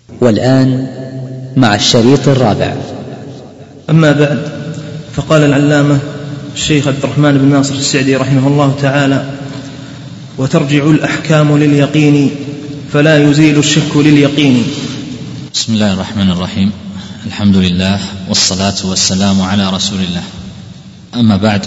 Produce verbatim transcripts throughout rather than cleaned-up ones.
والآن مع الشريط الرابع. أما بعد، فقال العلامة الشيخ عبد الرحمن بن ناصر السعدي رحمه الله تعالى: وترجع الأحكام لليقين فلا يزيل الشك لليقين. بسم الله الرحمن الرحيم، الحمد لله والصلاة والسلام على رسول الله. أما بعد،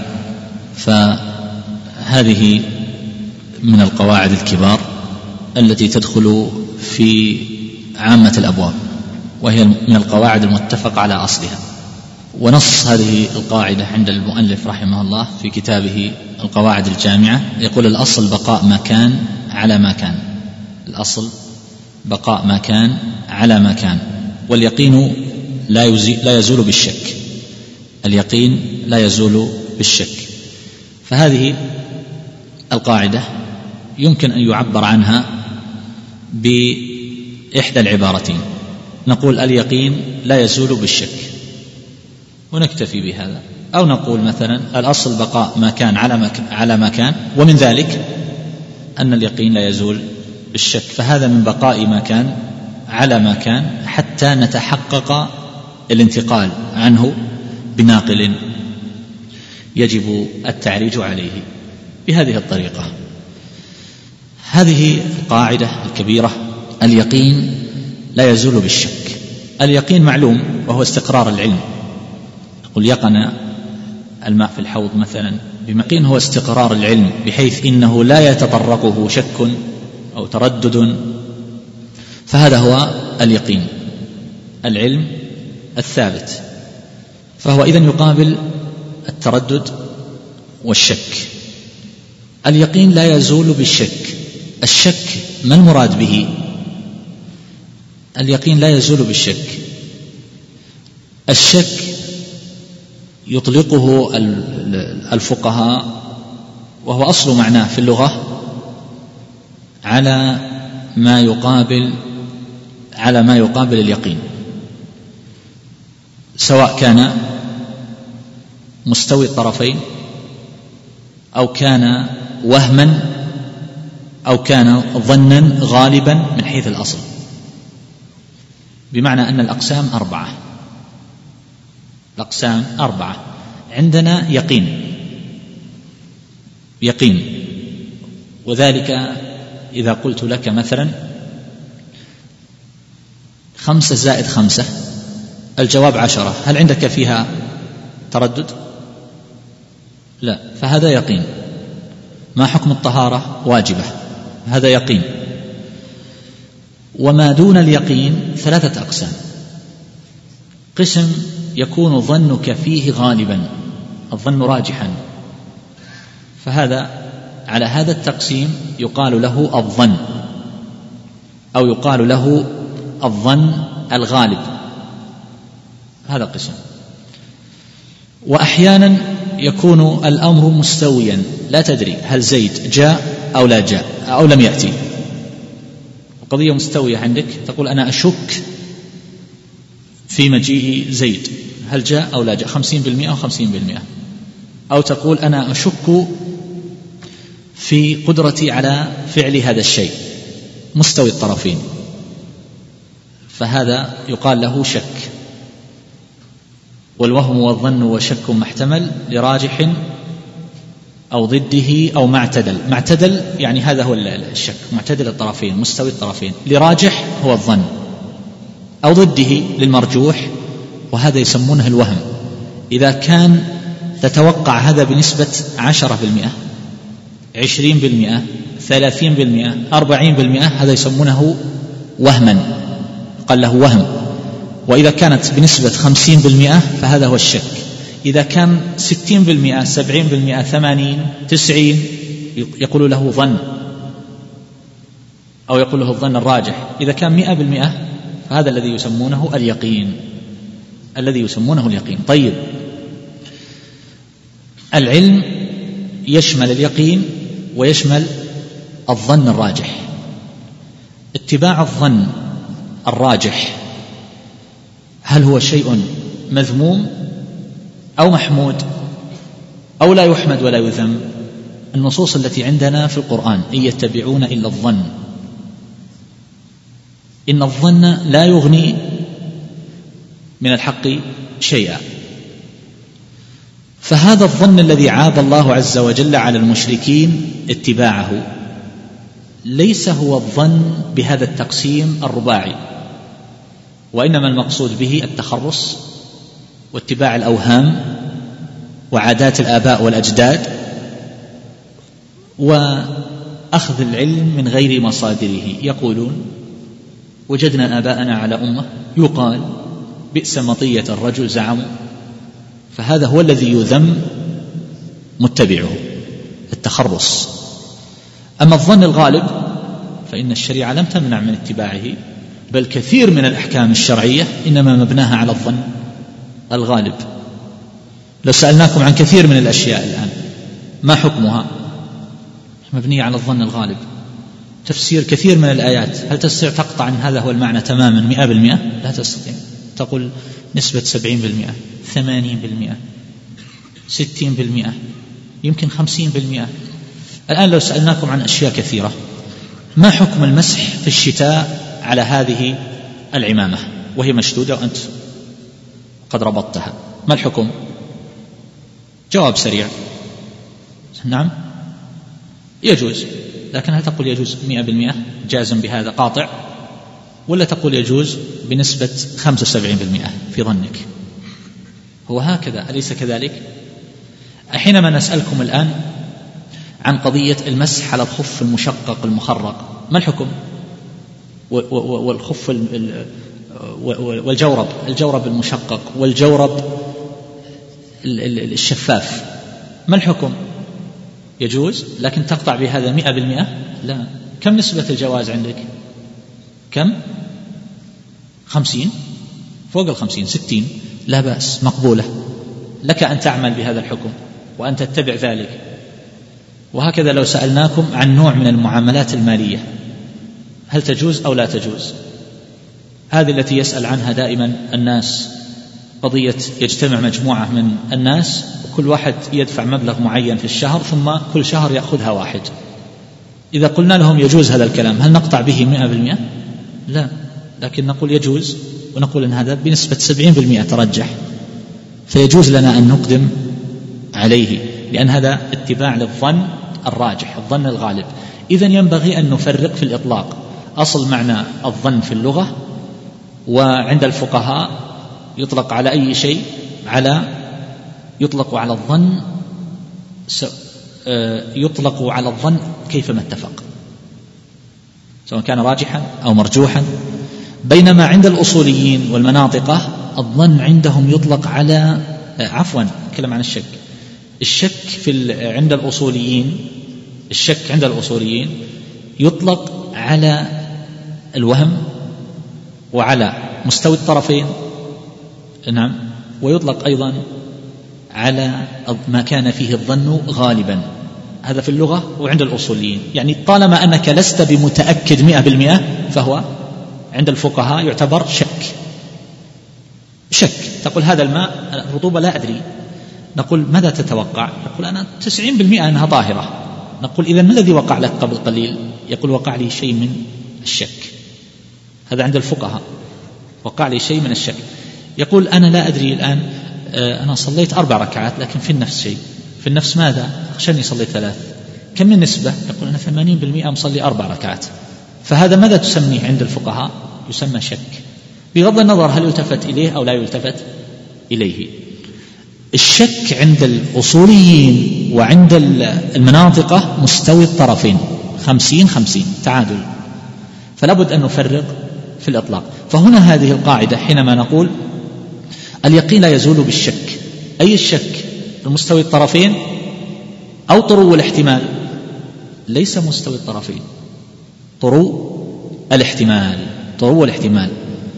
فهذه من القواعد الكبار التي تدخل في عامة الأبواب، وهي من القواعد المتفق على أصلها. ونص هذه القاعدة عند المؤلف رحمه الله في كتابه القواعد الجامعة، يقول: الأصل بقاء ما كان على ما كان. الأصل بقاء ما كان على ما كان، واليقين لا لا يزول بالشك. اليقين لا يزول بالشك. فهذه القاعدة يمكن أن يعبر عنها بإحدى العبارتين. نقول اليقين لا يزول بالشك ونكتفي بهذا، أو نقول مثلا الأصل بقاء ما كان على ما كان، ومن ذلك أن اليقين لا يزول بالشك. فهذا من بقاء ما كان على ما كان حتى نتحقق الانتقال عنه بناقل يجب التعريج عليه بهذه الطريقة. هذه القاعدة الكبيرة: اليقين لا يزول بالشك. اليقين معلوم، وهو استقرار العلم. قل يقن الماء في الحوض مثلا بمقين، هو استقرار العلم بحيث إنه لا يتطرقه شك أو تردد. فهذا هو اليقين، العلم الثابت. فهو إذن يقابل التردد والشك. اليقين لا يزول بالشك. الشك ما المراد به؟ اليقين لا يزول بالشك. الشك يطلقه الفقهاء، وهو أصل معناه في اللغة، على ما يقابل على ما يقابل اليقين، سواء كان مستوي الطرفين أو كان وهما أو كان ظنا غالبا من حيث الأصل. بمعنى أن الأقسام أربعة. الأقسام أربعة. عندنا يقين يقين وذلك إذا قلت لك مثلا خمسة زائد خمسة الجواب عشرة، هل عندك فيها تردد؟ لا، فهذا يقين. ما حكم الطهارة؟ واجبة، هذا يقين. وما دون اليقين ثلاثة أقسام. قسم يكون ظنك فيه غالبا، الظن راجحا، فهذا على هذا التقسيم يقال له الظن، أو يقال له الظن الغالب. هذا قسم. وأحيانا يكون الأمر مستويا، لا تدري هل زيد جاء أو لا جاء أو لم يأتي. قضية مستوية عندك، تقول أنا أشك في مجيء زيد، هل جاء أو لا جاء، خمسين بالمئة أو خمسين بالمئة. أو تقول أنا أشك في قدرتي على فعل هذا الشيء، مستوي الطرفين، فهذا يقال له شك. والوهم والظن وشك محتمل لراجح أو ضده أو معتدل. معتدل يعني هذا هو الشك، معتدل الطرفين، مستوي الطرفين. لراجح هو الظن، أو ضده للمرجوح، وهذا يسمونه الوهم. إذا كان تتوقع هذا بنسبة عشرة بالمئة، عشرين بالمئة، ثلاثين بالمئة، أربعين بالمئة، هذا يسمونه وهما، قال له وهم. وإذا كانت بنسبة خمسين بالمئة فهذا هو الشك. إذا كان ستين بالمئة، سبعين بالمئة، ثمانين، تسعين، يقول له ظن، أو يقول له الظن الراجح. إذا كان مئة بالمئة فهذا الذي يسمونه اليقين، الذي يسمونه اليقين. طيب، العلم يشمل اليقين ويشمل الظن الراجح. اتباع الظن الراجح هل هو شيء مذموم أو محمود أو لا يحمد ولا يذم؟ النصوص التي عندنا في القرآن: إن يتبعون إلا الظن إن الظن لا يغني من الحق شيئا. فهذا الظن الذي عاب الله عز وجل على المشركين اتباعه ليس هو الظن بهذا التقسيم الرباعي، وإنما المقصود به التخرص واتباع الأوهام وعادات الآباء والأجداد وأخذ العلم من غير مصادره. يقولون وجدنا آباءنا على أمة، يقال بئس مطية الرجل زعموا، فهذا هو الذي يذم متبعه، التخرص. أما الظن الغالب فإن الشريعة لم تمنع من اتباعه، بل كثير من الأحكام الشرعية إنما مبناها على الظن الغالب. لو سألناكم عن كثير من الأشياء الآن ما حكمها؟ مبنية على الظن الغالب. تفسير كثير من الآيات هل تستطيع تقطع عن هذا هو المعنى تماما مئة بالمئة؟ لا تستطيع. تقول نسبة سبعين بالمئة، ثمانين بالمئة، ستين بالمئة، يمكن خمسين بالمئة. الآن لو سألناكم عن أشياء كثيرة، ما حكم المسح في الشتاء على هذه العمامة وهي مشدودة وأنت قد ربطتها، ما الحكم؟ جواب سريع، نعم يجوز. لكن هل تقول يجوز مئة بالمئة جازم بهذا قاطع، ولا تقول يجوز بنسبة خمسة وسبعين بالمئة في ظنك؟ هو هكذا أليس كذلك؟ حينما نسألكم الآن عن قضية المسح على الخف المشقق المخرق، ما الحكم؟ والخف والجورب، الجورب المشقق والجورب الشفاف، ما الحكم؟ يجوز، لكن تقطع بهذا مئة بالمئة؟ لا. كم نسبة الجواز عندك؟ كم؟ خمسين، فوق الخمسين، ستين، لا بأس، مقبولة لك أن تعمل بهذا الحكم وأن تتبع ذلك. وهكذا لو سألناكم عن نوع من المعاملات المالية هل تجوز أو لا تجوز، هذه التي يسأل عنها دائما الناس، قضية يجتمع مجموعة من الناس وكل واحد يدفع مبلغ معين في الشهر ثم كل شهر يأخذها واحد. إذا قلنا لهم يجوز هذا الكلام هل نقطع به مئة بالمئة؟ لا، لكن نقول يجوز، ونقول أن هذا بنسبة سبعين بالمئة ترجح، فيجوز لنا أن نقدم عليه، لأن هذا اتباع للظن الراجح، الظن الغالب. إذن ينبغي أن نفرق في الإطلاق. أصل معنى الظن في اللغة، وعند الفقهاء يطلق على أي شيء على يطلق على الظن يطلق على الظن كيفما اتفق، سواء كان راجحا أو مرجوحا. بينما عند الأصوليين والمناطقة الظن عندهم يطلق على عفوا أتكلم عن الشك. الشك في عند الأصوليين الشك عند الأصوليين يطلق على الوهم وعلى مستوى الطرفين، نعم، ويطلق أيضا على ما كان فيه الظن غالبا، هذا في اللغة وعند الأصوليين. يعني طالما أنك لست بمتأكد مئة بالمئة فهو عند الفقهاء يعتبر شك. شك، تقول هذا الماء رطوبة لا أدري، نقول ماذا تتوقع؟ يقول أنا تسعين بالمئة أنها طاهرة. نقول إذن ما الذي وقع لك قبل قليل؟ يقول وقع لي شيء من الشك. هذا عند الفقهاء، وقع لي شيء من الشك. يقول أنا لا أدري الآن، أنا صليت أربع ركعات لكن في النفس شيء. في النفس ماذا؟ أخشني صليت ثلاث. كم من نسبة؟ يقول أنا ثمانين بالمئة مصلي أربع ركعات. فهذا ماذا تسميه عند الفقهاء؟ يسمى شك، بغض النظر هل يلتفت إليه أو لا يلتفت إليه. الشك عند الأصوليين وعند المناطقة مستوي الطرفين، خمسين خمسين، تعادل. فلا بد أن نفرق في الإطلاق. فهنا هذه القاعدة حينما نقول اليقين لا يزول بالشك، أي الشك المستوي الطرفين أو طرو الاحتمال؟ ليس مستوي الطرفين، طرو الاحتمال، طرو الاحتمال.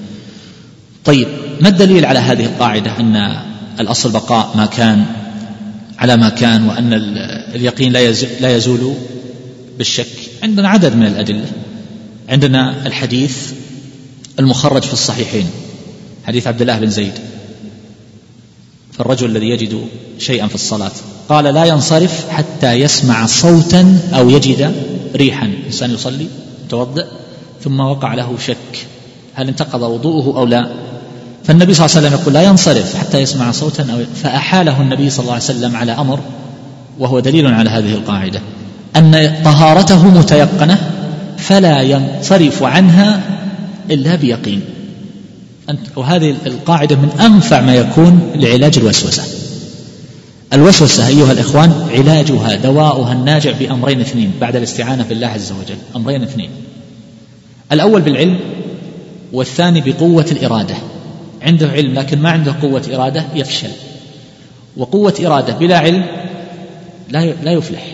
طيب، ما الدليل على هذه القاعدة أن الأصل بقاء ما كان على ما كان، وأن اليقين لا يزول بالشك؟ عندنا عدد من الأدلة. عندنا الحديث المخرج في الصحيحين، حديث عبد الله بن زيد، فالرجل الذي يجد شيئا في الصلاة قال لا ينصرف حتى يسمع صوتا أو يجد ريحا. إنسان يصلي متوضئ ثم وقع له شك هل انتقض وضوءه أو لا؟ فالنبي صلى الله عليه وسلم يقول لا ينصرف حتى يسمع صوتا أو فأحاله النبي صلى الله عليه وسلم على أمر، وهو دليل على هذه القاعدة أن طهارته متيقنة فلا ينصرف عنها إلا بيقين. وهذه القاعدة من أنفع ما يكون لعلاج الوسوسة. الوسوسة أيها الإخوان علاجها دواؤها الناجع بأمرين اثنين بعد الاستعانة بالله عز وجل، أمرين اثنين: الأول بالعلم، والثاني بقوة الإرادة. عنده علم لكن ما عنده قوة إرادة يفشل، وقوة إرادة بلا علم لا يفلح.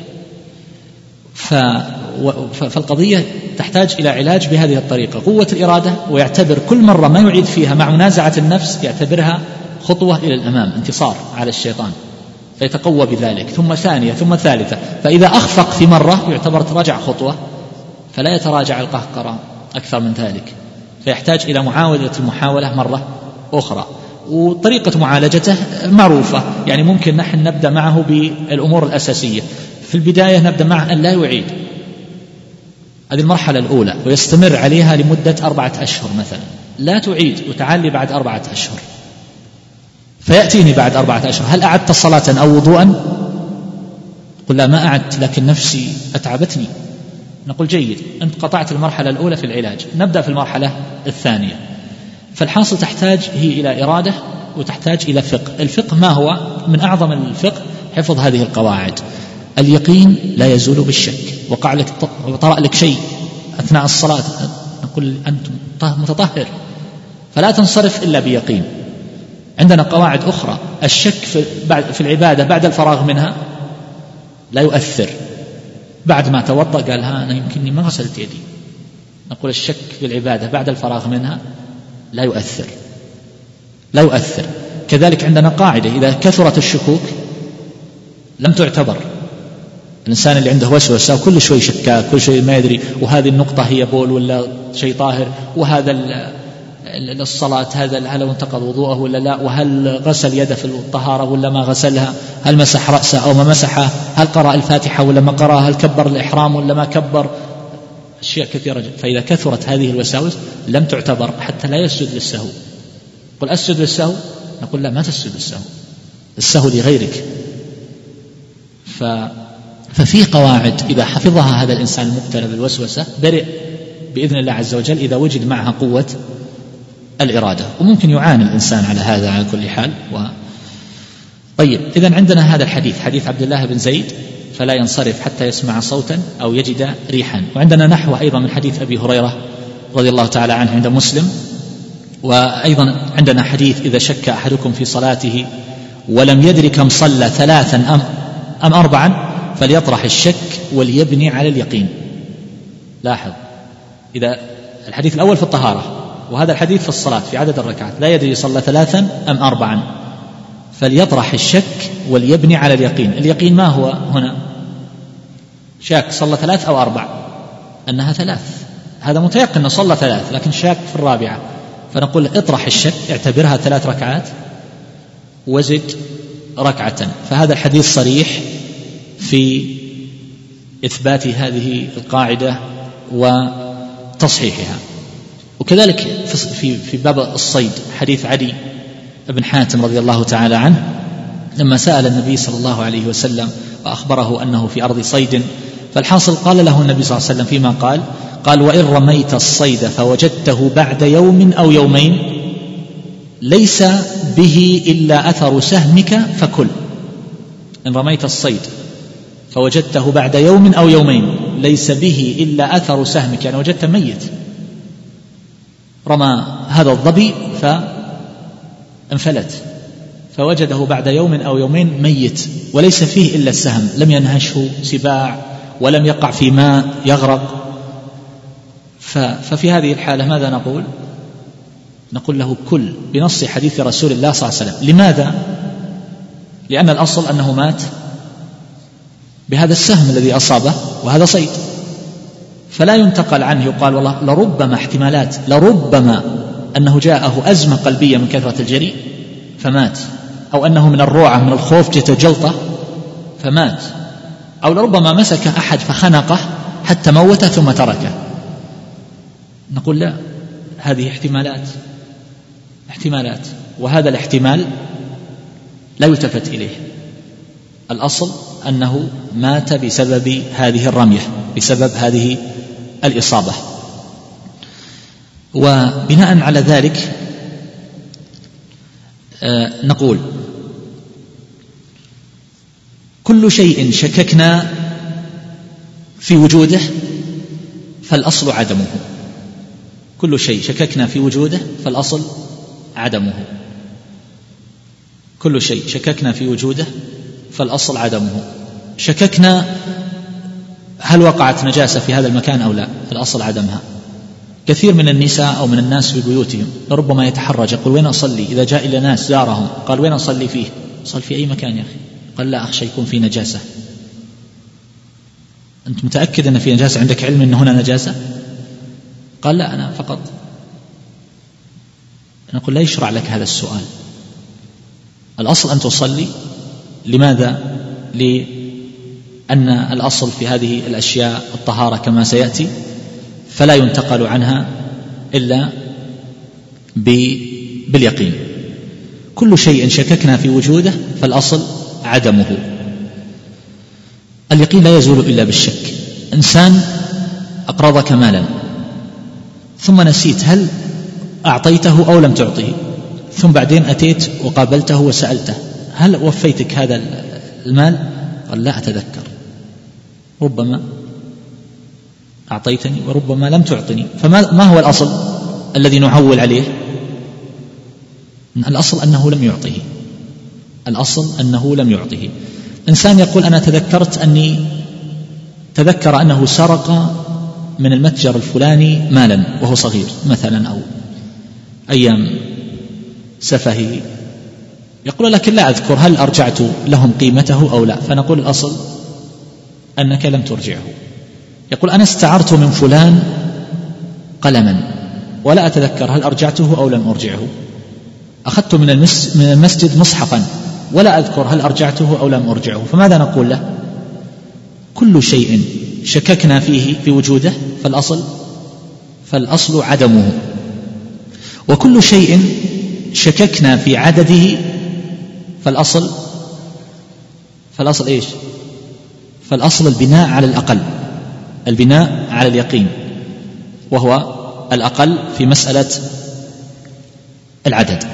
فالقضية تحتاج إلى علاج بهذه الطريقة: قوة الإرادة، ويعتبر كل مرة ما يعيد فيها مع منازعة النفس يعتبرها خطوة إلى الأمام، انتصار على الشيطان، فيتقوى بذلك، ثم ثانية ثم ثالثة. فإذا أخفق في مرة يعتبر تراجع خطوة، فلا يتراجع القهقرة أكثر من ذلك، فيحتاج إلى معاودة المحاولة مرة أخرى. وطريقة معالجته معروفة، يعني ممكن نحن نبدأ معه بالأمور الأساسية. في البداية نبدأ معه أن لا يعيد، هذه المرحلة الأولى، ويستمر عليها لمدة أربعة أشهر مثلا. لا تعيد وتعالي بعد أربعة أشهر، فيأتيني بعد أربعة أشهر: هل أعدت صلاة أو وضوءا؟ قل لا ما أعدت لكن نفسي أتعبتني. نقول جيد، أنت قطعت المرحلة الأولى في العلاج، نبدأ في المرحلة الثانية. فالحاصل تحتاج هي إلى إرادة وتحتاج إلى فقه. الفقه ما هو؟ من أعظم الفقه حفظ هذه القواعد. اليقين لا يزول بالشك. وقع لك طرأ لك شيء أثناء الصلاة، نقول أنت متطهر، فلا تنصرف إلا بيقين. عندنا قواعد أخرى: الشك في العبادة بعد الفراغ منها لا يؤثر. بعد ما توضأ قال ها أنا يمكنني ما غسلت يدي، نقول الشك في العبادة بعد الفراغ منها لا يؤثر، لا يؤثر. كذلك عندنا قاعدة: إذا كثرت الشكوك لم تعتبر. الإنسان اللي عنده وسوسة وكل شوي شكاك، كل شوي ما يدري، وهذه النقطة هي بول ولا شيء طاهر، وهذا الصلاة هذا هل انتقض وضوءه ولا لا، وهل غسل يده في الطهارة ولا ما غسلها، هل مسح رأسه أو ما مسحه، هل قرأ الفاتحة ولا ما قرأ، هل كبر الإحرام ولا ما كبر، أشياء كثيرة جدا. فإذا كثرت هذه الوساوس لم تعتبر حتى لا يسجد للسهو. قل أسجد للسهو، نقول لا ما تسجد للسهو، السهو لغيرك. ف ففي قواعد إذا حفظها هذا الإنسان المبتلى بالوسوسة برئ بإذن الله عز وجل إذا وجد معها قوة الإرادة. وممكن يعاني الإنسان على هذا على كل حال. و... طيب، إذن عندنا هذا الحديث، حديث عبد الله بن زيد: فلا ينصرف حتى يسمع صوتا أو يجد ريحا. وعندنا نحو أيضا من حديث أبي هريرة رضي الله تعالى عنه عند مسلم. وأيضا عندنا حديث: إذا شك أحدكم في صلاته ولم يدري كم صلى ثلاثا أم, أم أربعا فليطرح الشك وليبني على اليقين. لاحظ، إذا الحديث الأول في الطهارة وهذا الحديث في الصلاة في عدد الركعات، لا يدري صلى ثلاثا أم أربعا فليطرح الشك وليبني على اليقين. اليقين ما هو هنا؟ شاك صلى ثلاث أو أربع، أنها ثلاث، هذا متيقن أنه صلى ثلاث لكن شاك في الرابعة، فنقول اطرح الشك، اعتبرها ثلاث ركعات وزد ركعة. فهذا الحديث صريح في إثبات هذه القاعدة وتصحيحها. وكذلك في في باب الصيد حديث عدي بن حاتم رضي الله تعالى عنه لما سأل النبي صلى الله عليه وسلم وأخبره أنه في أرض صيد، فالحاصل قال له النبي صلى الله عليه وسلم فيما قال قال: وإن رميت الصيد فوجدته بعد يوم أو يومين ليس به إلا أثر سهمك فكل. إن رميت الصيد فوجدته بعد يوم أو يومين ليس به إلا أثر سهمك، يعني وجدت ميت، رمى هذا الظبي فانفلت فوجده بعد يوم أو يومين ميت وليس فيه إلا السهم، لم ينهشه سباع ولم يقع في ماء يغرق. ففي هذه الحالة ماذا نقول؟ نقول له كل بنص حديث رسول الله صلى الله عليه وسلم. لماذا؟ لأن الأصل أنه مات بهذا السهم الذي أصابه، وهذا صيد، فلا ينتقل عنه يقال والله لربما احتمالات لربما أنه جاءه أزمة قلبية من كثرة الجري فمات، أو أنه من الروعة من الخوف جت جلطة فمات، أو لربما مسك أحد فخنقه حتى موته ثم تركه. نقول لا، هذه احتمالات احتمالات وهذا الاحتمال لا يلتفت إليه. الأصل أنه مات بسبب هذه الرمية، بسبب هذه الإصابة. وبناء على ذلك نقول كل شيء شككنا في وجوده فالأصل عدمه. كل شيء شككنا في وجوده فالأصل عدمه. كل شيء شككنا في وجوده فالأصل عدمه. شككنا هل وقعت نجاسة في هذا المكان أو لا، الأصل عدمها. كثير من النساء أو من الناس في بيوتهم ربما يتحرج، يقول وين أصلي إذا جاء إلى ناس زارهم، قال وين أصلي فيه؟ صل في أي مكان يا أخي. قال لا أخشى يكون في نجاسة. أنت متأكد أن في نجاسة؟ عندك علم أن هنا نجاسة؟ قال لا أنا فقط. نقول لا يشرع لك هذا السؤال. الأصل أن تصلي. لماذا؟ لأن الأصل في هذه الأشياء الطهارة كما سيأتي، فلا ينتقل عنها إلا باليقين. كل شيء شككنا في وجوده فالأصل عدمه. اليقين لا يزول إلا بالشك. إنسان أقرضك مالا ثم نسيت هل أعطيته أو لم تعطيه، ثم بعدين أتيت وقابلته وسألته هل وفيتك هذا المال؟ قال لا أتذكر. ربما أعطيتني وربما لم تعطني. فما ما هو الأصل الذي نعول عليه؟ الأصل أنه لم يعطيه. الأصل أنه لم يعطيه. إنسان يقول أنا تذكرت أني تذكر أنه سرق من المتجر الفلاني مالا وهو صغير مثلا أو أيام سفهه، يقول لكن لا أذكر هل أرجعت لهم قيمته أو لا، فنقول الأصل أنك لم ترجعه. يقول أنا استعرت من فلان قلما ولا أتذكر هل أرجعته أو لم أرجعه. أخذت من المسجد مصحفا ولا أذكر هل أرجعته أو لم أرجعه. فماذا نقول له؟ كل شيء شككنا فيه في وجوده فالأصل فالأصل عدمه، وكل شيء شككنا في عدده فالأصل فالأصل إيش؟ فالأصل البناء على الأقل، البناء على اليقين، وهو الأقل في مسألة العدد.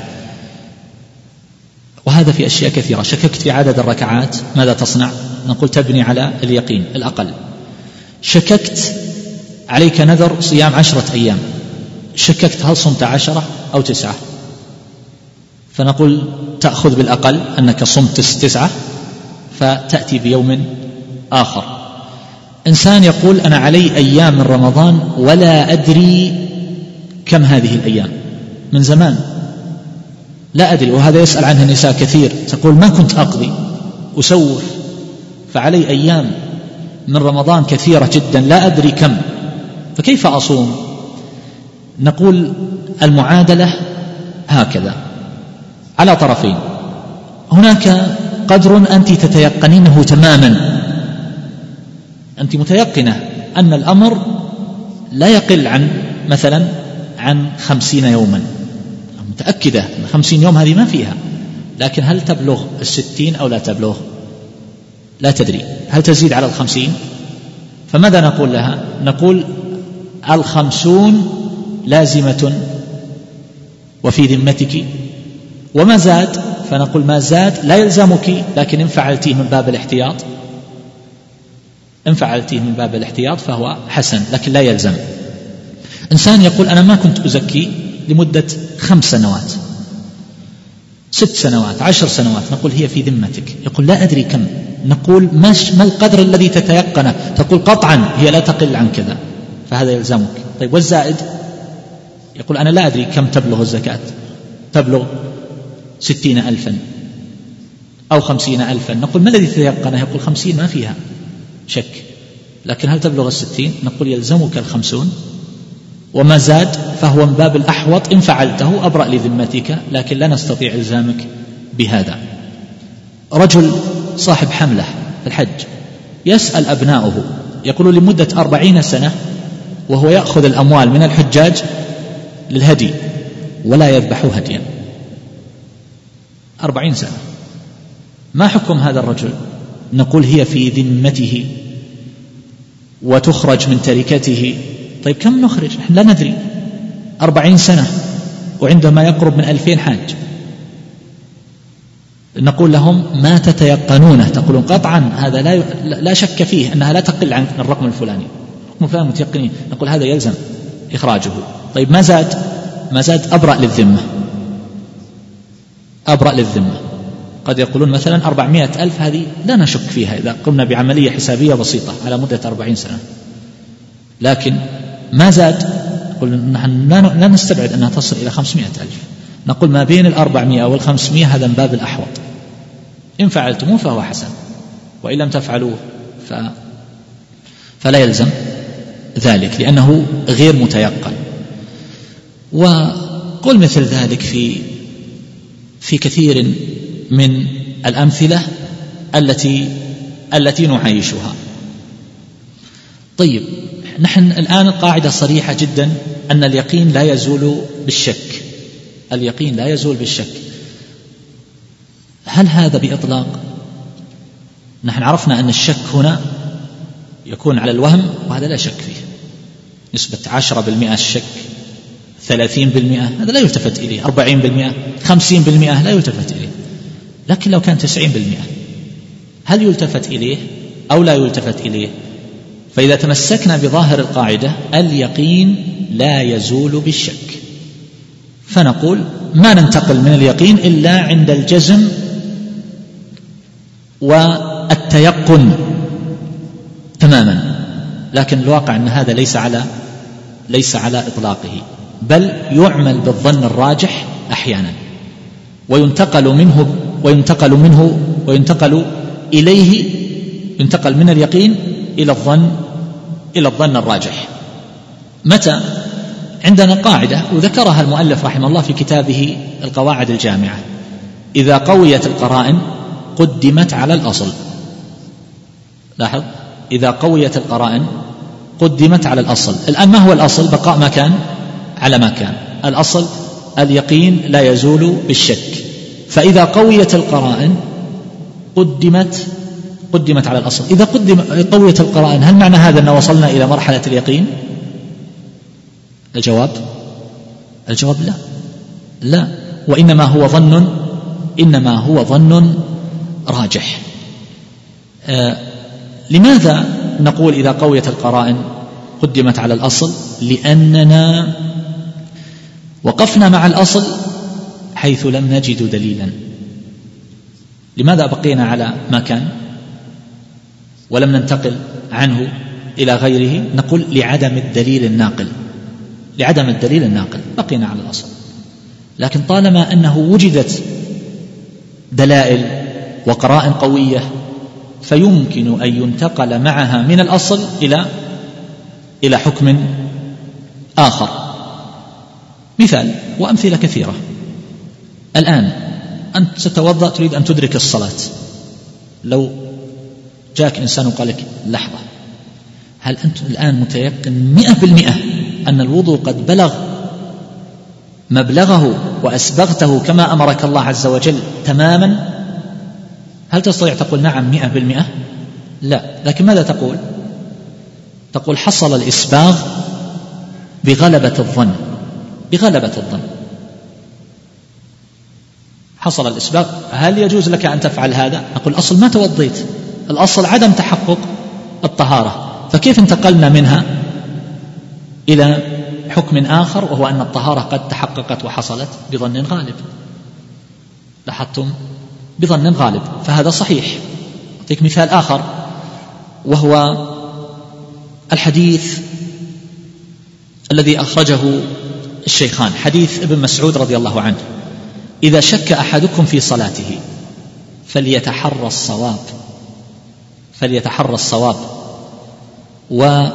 وهذا في أشياء كثيرة. شككت في عدد الركعات، ماذا تصنع؟ نقول تبني على اليقين الأقل. شككت عليك نذر صيام عشرة أيام، شككت هل صمت عشرة أو تسعة، فنقول تأخذ بالأقل أنك صمت تسعة فتأتي بيوم آخر. إنسان يقول أنا علي أيام من رمضان ولا أدري كم هذه الأيام، من زمان لا أدري، وهذا يسأل عنه النساء كثير، تقول ما كنت أقضي أسوف فعلي أيام من رمضان كثيرة جدا لا أدري كم، فكيف أصوم؟ نقول المعادلة هكذا على طرفين. هناك قدر أنت تتيقنينه تماما، أنت متيقنة أن الأمر لا يقل عن مثلا عن خمسين يوما، متأكدة أن خمسين يوم هذه ما فيها، لكن هل تبلغ الستين أو لا تبلغ؟ لا تدري. هل تزيد على الخمسين؟ فماذا نقول لها؟ نقول الخمسون لازمة وفي ذمتك، وما زاد فنقول ما زاد لا يلزمك، لكن إن فعلتيه من باب الاحتياط إن فعلتيه من باب الاحتياط فهو حسن، لكن لا يلزم. إنسان يقول أنا ما كنت أزكي لمدة خمس سنوات ست سنوات عشر سنوات، نقول هي في ذمتك. يقول لا أدري كم، نقول ما القدر الذي تتيقنه؟ تقول قطعا هي لا تقل عن كذا، فهذا يلزمك. طيب والزائد؟ يقول أنا لا أدري كم تبلغ الزكاة، تبلغ ستين ألفا أو خمسين ألفا، نقول ما الذي تتيقنه؟ يقول خمسين ما فيها شك، لكن هل تبلغ الستين؟ نقول يلزمك الخمسون، وما زاد فهو من باب الأحوط، إن فعلته أبرأ لذمتك، لكن لا نستطيع إلزامك بهذا. رجل صاحب حملة في الحج يسأل أبناؤه، يقول لمدة أربعين سنة وهو يأخذ الأموال من الحجاج للهدي ولا يذبح هديا. أربعين سنة. ما حكم هذا الرجل؟ نقول هي في ذمته وتخرج من تركته. طيب كم نخرج؟ لا ندري. أربعين سنة وعندما يقرب من ألفين حاج. نقول لهم ما تتيقنونه؟ تقولون قطعا هذا لا لا شك فيه أنها لا تقل عن الرقم الفلاني، الرقم الفلاني متيقنين. نقول هذا يلزم إخراجه. طيب ما زاد؟ ما زاد أبرأ للذمة، أبرأ للذمة. قد يقولون مثلا أربعمائة ألف هذه لا نشك فيها إذا قمنا بعملية حسابية بسيطة على مدة أربعين سنة، لكن ما زاد نقول نحن لا نستبعد أنها تصل إلى خمسمائة ألف. نقول ما بين الأربعمائة والخمسمائة هذا من باب الأحوط، إن فعلتموه فهو حسن، وإن لم تفعلوه ف... فلا يلزم ذلك لأنه غير متيقن. وقل مثل ذلك في في كثير من الأمثلة التي التي نعيشها. طيب نحن الآن القاعدة صريحة جدا أن اليقين لا يزول بالشك، اليقين لا يزول بالشك. هل هذا بإطلاق؟ نحن عرفنا أن الشك هنا يكون على الوهم، وهذا لا شك فيه. نسبة عشرة بالمئة الشك، ثلاثين بالمئة هذا لا يلتفت إليه، أربعين بالمئة، خمسين بالمئة لا يلتفت إليه. لكن لو كان تسعين بالمئة هل يلتفت إليه أو لا يلتفت إليه؟ فإذا تمسكنا بظاهر القاعدة اليقين لا يزول بالشك، فنقول ما ننتقل من اليقين إلا عند الجزم والتيقن تماما. لكن الواقع أن هذا ليس على ليس على إطلاقه، بل يعمل بالظن الراجح أحيانا، وينتقل منه وينتقل منه وينتقل إليه، ينتقل من اليقين إلى الظن إلى الظن الراجح. متى؟ عندنا قاعدة وذكرها المؤلف رحمه الله في كتابه القواعد الجامعة: إذا قويت القرائن قدمت على الأصل. لاحظ، إذا قويت القرائن قدمت على الأصل. الآن ما هو الأصل؟ بقاء ما كان على ما كان. الأصل اليقين لا يزول بالشك، فإذا قويت القرائن قدمت قدمت على الأصل. إذا قدم قويت القرائن هل معنى هذا أن وصلنا إلى مرحلة اليقين؟ الجواب الجواب لا لا وإنما هو ظن إنما هو ظن راجح. آه لماذا نقول إذا قويت القرائن قدمت على الأصل؟ لأننا وقفنا مع الأصل حيث لم نجد دليلا. لماذا بقينا على ما كان ولم ننتقل عنه إلى غيره؟ نقول لعدم الدليل الناقل، لعدم الدليل الناقل بقينا على الأصل. لكن طالما أنه وجدت دلائل وقرائن قوية فيمكن أن ينتقل معها من الأصل إلى إلى حكم آخر. مثال وأمثلة كثيرة. الآن أنت ستتوضأ تريد أن تدرك الصلاة، لو جاءك إنسان وقال لك لحظة، هل أنت الآن متيقن مئة بالمئة أن الوضوء قد بلغ مبلغه وأسبغته كما أمرك الله عز وجل تماما؟ هل تستطيع تقول نعم مئة بالمئة؟ لا. لكن ماذا تقول؟ تقول حصل الإسباغ بغلبة الظن، بغلبة الظن حصل الإسباغ. هل يجوز لك أن تفعل هذا؟ نقول الأصل ما توضيت، الأصل عدم تحقق الطهارة، فكيف انتقلنا منها إلى حكم آخر وهو أن الطهارة قد تحققت وحصلت بظن غالب؟ لاحظتم؟ بظن غالب. فهذا صحيح. أعطيك مثال آخر وهو الحديث الذي أخرجه الشيخان، حديث ابن مسعود رضي الله عنه: إذا شك أحدكم في صلاته فليتحرى الصواب فليتحرى الصواب و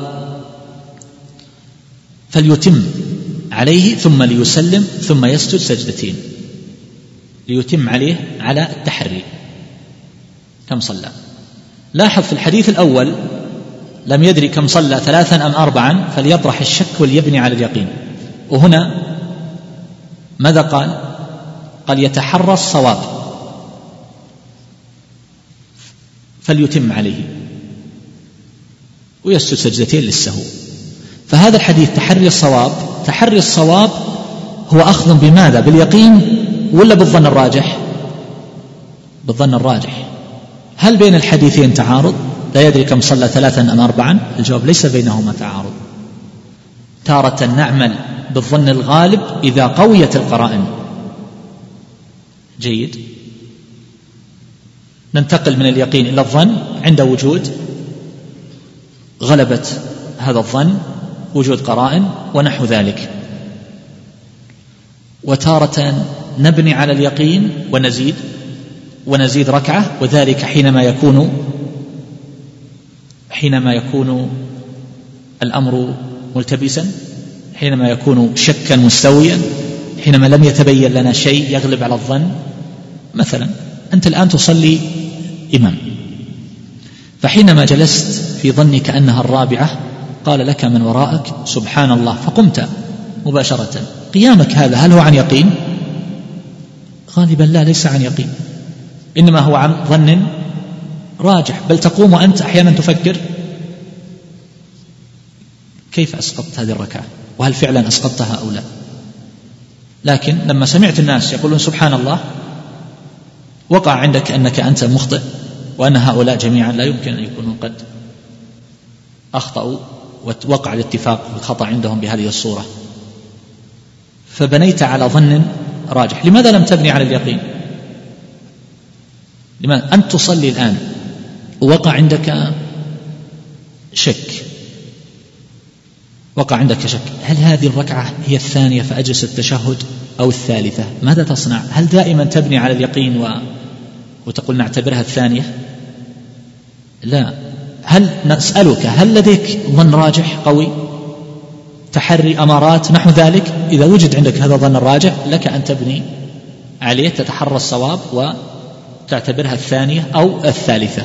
فليتم عليه ثم ليسلم ثم يسجد سجدتين، ليتم عليه على التحري كم صلى. لاحظ في الحديث الأول لم يدري كم صلى، ثلاثا أم أربعا، فليطرح الشك وليبني على اليقين. وهنا ماذا قال؟ قال يتحرى الصواب فليتم عليه ويسجد سجدتين للسهو. فهذا الحديث تحري الصواب، تحري الصواب هو أخذ بماذا؟ باليقين ولا بالظن الراجح؟ بالظن الراجح. هل بين الحديثين تعارض؟ لا يدري كم صلى ثلاثا أم أربعا؟ الجواب ليس بينهما تعارض. تارة نعمل بالظن الغالب إذا قويت القرائن. جيد. ننتقل من اليقين إلى الظن عند وجود غلبة هذا الظن، وجود قرائن ونحو ذلك. وتارة نبني على اليقين ونزيد ونزيد ركعة، وذلك حينما يكون حينما يكون الأمر ملتبسا، حينما يكون شكا مستويا، حينما لم يتبين لنا شيء يغلب على الظن. مثلا أنت الآن تصلي إمام، فحينما جلست في ظنك أنها الرابعة قال لك من وراءك سبحان الله، فقمت مباشرة. قيامك هذا هل هو عن يقين؟ غالبا لا، ليس عن يقين، إنما هو عن ظن راجح. بل تقوم وأنت أحيانا تفكر كيف أسقطت هذه الركعة، وهل فعلا أسقطتها أو لا. لكن لما سمعت الناس يقولون سبحان الله وقع عندك أنك أنت مخطئ، وأن هؤلاء جميعا لا يمكن أن يكونوا قد أخطأوا، ووقع الاتفاق بالخطأ عندهم بهذه الصورة، فبنيت على ظن راجح. لماذا لم تبني على اليقين؟ لماذا أنت تصلي الآن ووقع عندك شك، وقع عندك شك هل هذه الركعة هي الثانية فأجلس التشهد أو الثالثة؟ ماذا تصنع؟ هل دائما تبني على اليقين و... وتقول نعتبرها الثانية؟ لا. هل نسألك هل لديك ظن راجح قوي، تحري أمارات نحو ذلك؟ إذا وجد عندك هذا الظن الراجح لك أن تبني عليه، تتحرى الصواب وتعتبرها الثانية أو الثالثة.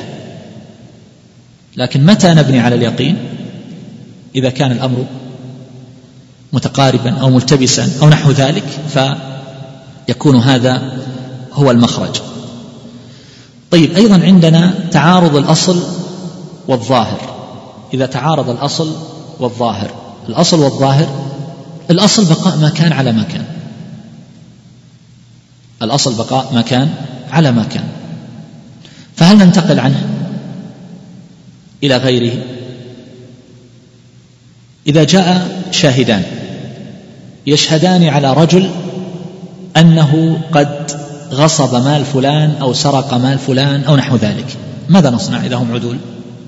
لكن متى نبني على اليقين؟ إذا كان الأمر متقاربا أو ملتبسا أو نحو ذلك، فيكون هذا هو المخرج. طيب، أيضا عندنا تعارض الأصل والظاهر. إذا تعارض الأصل والظاهر، الأصل والظاهر، الأصل بقاء ما كان على ما كان، الأصل بقاء ما كان على ما كان، فهل ننتقل عنه إلى غيره؟ إذا جاء شاهدان يشهدان على رجل أنه قد غصب مال فلان أو سرق مال فلان أو نحو ذلك، ماذا نصنع إذا هم عدول؟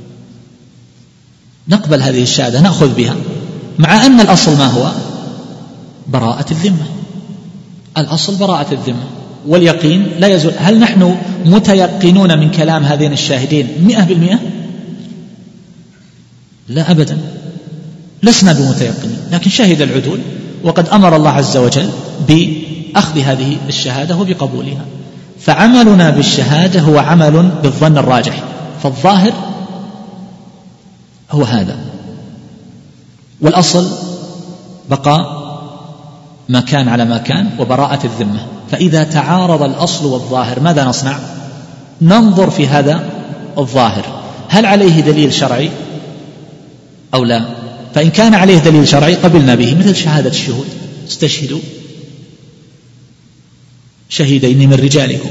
نقبل هذه الشهادة، نأخذ بها، مع أن الأصل ما هو؟ براءة الذمة. الأصل براءة الذمة واليقين لا يزول. هل نحن متيقنون من كلام هذين الشاهدين مئة بالمئة؟ لا أبدا، لسنا بمتيقنين، لكن شهد العدول، وقد أمر الله عز وجل بأخذ هذه الشهادة وبقبولها. فعملنا بالشهادة هو عمل بالظن الراجح، فالظاهر هو هذا، والأصل بقاء ما كان على ما كان وبراءة الذمة. فإذا تعارض الأصل والظاهر ماذا نصنع؟ ننظر في هذا الظاهر هل عليه دليل شرعي أو لا. فإن كان عليه دليل شرعي قبلنا به، مثل شهادة الشهود، استشهدوا شهيدين من رجالكم،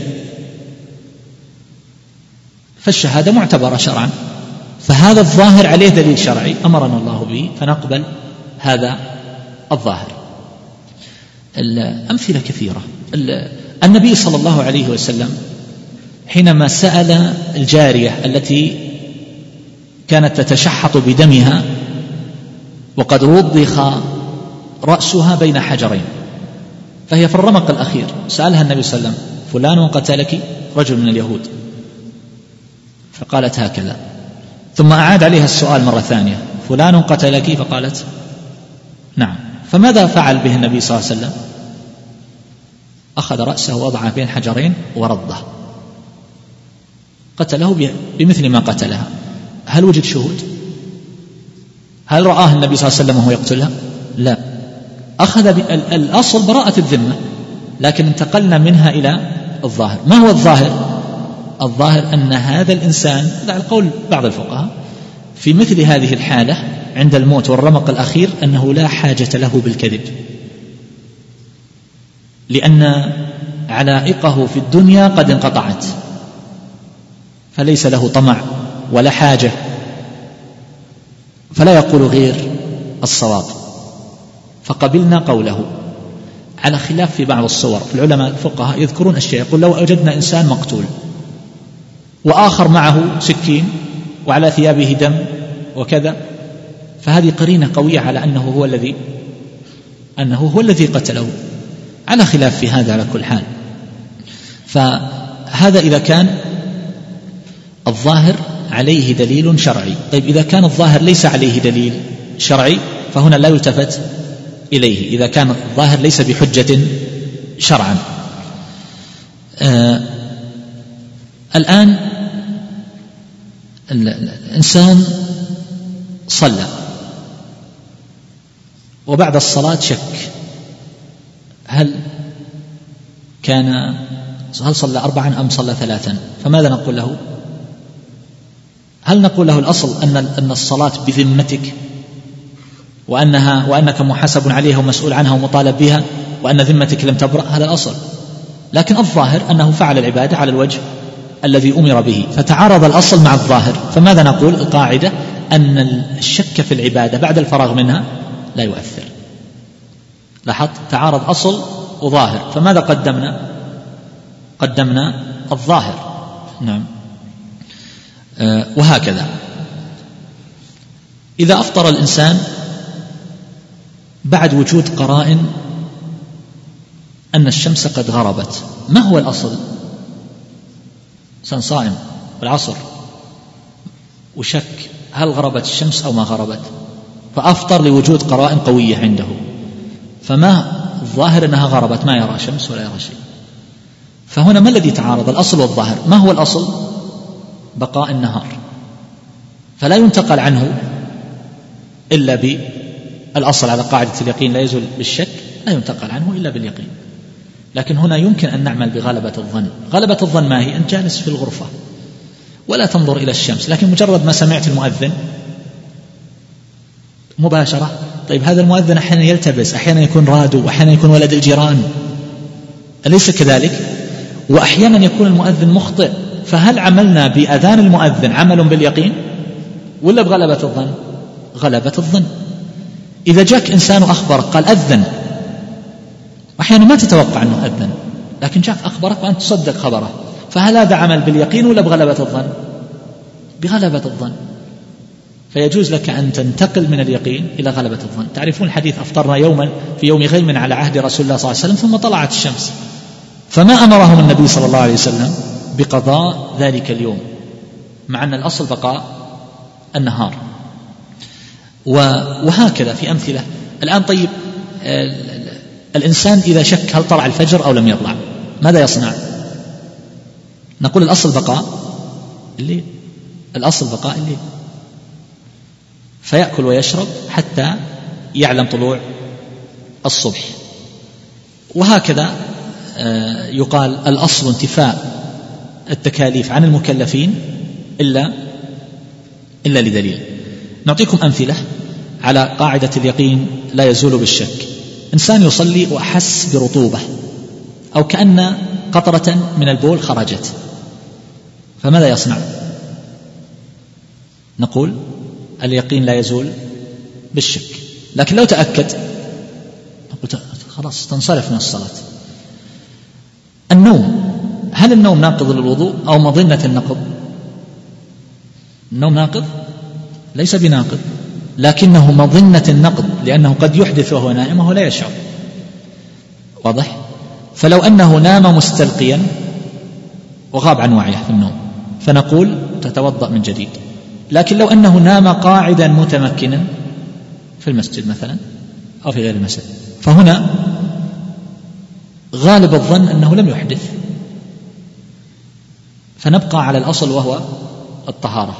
فالشهادة معتبرة شرعا، فهذا الظاهر عليه دليل شرعي أمرنا الله به، فنقبل هذا الظاهر. الأمثلة كثيرة. النبي صلى الله عليه وسلم حينما سأل الجارية التي كانت تتشحط بدمها وقد وضخ رأسها بين حجرين، فهي في الرمق الأخير، سألها النبي صلى الله عليه وسلم فلان قتلك؟ رجل من اليهود، فقالت هكذا، ثم أعاد عليها السؤال مرة ثانية فلان قتلك؟ فقالت نعم. فماذا فعل به النبي صلى الله عليه وسلم؟ أخذ رأسه ووضعه بين حجرين ورضه، قتله بمثل ما قتلها. هل وجد شهود؟ هل رآه النبي صلى الله عليه وسلم وهو يقتلها؟ لا. أخذ الأصل براءة الذمة، لكن انتقلنا منها إلى الظاهر. ما هو الظاهر؟ الظاهر أن هذا الإنسان، على قول بعض الفقهاء، في مثل هذه الحالة عند الموت والرمق الأخير أنه لا حاجة له بالكذب، لأن علائقه في الدنيا قد انقطعت، فليس له طمع ولا حاجة، فلا يقول غير الصواب، فقبلنا قوله. على خلاف في بعض الصور، العلماء الفقهاء يذكرون أشياء، يقول لو وجدنا إنسان مقتول وآخر معه سكين وعلى ثيابه دم وكذا، فهذه قرينة قوية على أنه هو الذي أنه هو الذي قتله، على خلاف في هذا على كل حال. فهذا إذا كان الظاهر عليه دليل شرعي. طيب إذا كان الظاهر ليس عليه دليل شرعي فهنا لا يلتفت إليه، إذا كان الظاهر ليس بحجة شرعا. آه الآن الإنسان صلى وبعد الصلاة شك هل كان هل صلى أربعا أم صلى ثلاثا، فماذا نقول له؟ هل نقول له الأصل أن أن الصلاة بذمتك وأنها وأنك محاسب عليها ومسؤول عنها ومطالب بها وأن ذمتك لم تبرأ؟ هذا الأصل. لكن الظاهر أنه فعل العبادة على الوجه الذي أمر به، فتعارض الأصل مع الظاهر، فماذا نقول؟ القاعدة أن الشك في العبادة بعد الفراغ منها لا يؤثر. لاحظت؟ تعارض أصل وظاهر، فماذا قدمنا؟ قدمنا الظاهر. نعم. أه وهكذا إذا أفطر الإنسان بعد وجود قرائن أن الشمس قد غربت، ما هو الأصل؟ إنسان صائم بالعصر وشك هل غربت الشمس أو ما غربت، فأفطر لوجود قرائن قوية عنده، فما الظاهر أنها غربت، ما يرى شمس ولا يرى شيء. فهنا ما الذي تعارض؟ الأصل والظاهر. ما هو الأصل؟ بقاء النهار، فلا ينتقل عنه إلا بالأصل على قاعدة اليقين لا يزول بالشك، لا ينتقل عنه إلا باليقين. لكن هنا يمكن أن نعمل بغلبة الظن. غلبة الظن ما هي؟ أن جالس في الغرفة ولا تنظر إلى الشمس، لكن مجرد ما سمعت المؤذن مباشرة. طيب هذا المؤذن أحيانا يلتبس، أحيانا يكون رادو، وأحيانا يكون ولد الجيران، أليس كذلك؟ وأحيانا يكون المؤذن مخطئ، فهل عملنا بأذان المؤذن عمل باليقين ولا بغلبة الظن؟ غلبة الظن. إذا جاك إنسان أخبرك قال أذن، أحيانا ما تتوقع أنه أذن، لكن جاك أخبرك وأنت تصدق خبره، فهل هذا عمل باليقين ولا بغلبة الظن؟ بغلبة الظن. فيجوز لك أن تنتقل من اليقين إلى غلبة الظن. تعرفون حديث أفطرنا يوما في يوم غيم على عهد رسول الله صلى الله عليه وسلم ثم طلعت الشمس، فما أمرهم النبي صلى الله عليه وسلم بقضاء ذلك اليوم، مع أن الأصل بقاء النهار. وهكذا في أمثلة. الآن طيب الإنسان إذا شك هل طلع الفجر أو لم يطلع ماذا يصنع؟ نقول الأصل بقاء الليل، الأصل بقاء الليل، فيأكل ويشرب حتى يعلم طلوع الصبح. وهكذا يقال الأصل انتفاء التكاليف عن المكلفين إلا إلا لدليل. نعطيكم أمثلة على قاعدة اليقين لا يزول بالشك. إنسان يصلي وأحس برطوبة أو كأن قطرة من البول خرجت، فماذا يصنع؟ نقول اليقين لا يزول بالشك. لكن لو تأكد نقول خلاص تنصرف من الصلاة. النوم، هل النوم ناقض للوضوء أو مظنة النقض؟ النوم ناقض؟ ليس بناقض، لكنه مظنة النقض، لأنه قد يحدث وهو نائم وهو لا يشعر. واضح؟ فلو أنه نام مستلقيا وغاب عن وعيه في النوم فنقول تتوضأ من جديد. لكن لو أنه نام قاعدا متمكنا في المسجد مثلا أو في غير المسجد فهنا غالب الظن أنه لم يحدث، فنبقى على الأصل وهو الطهارة.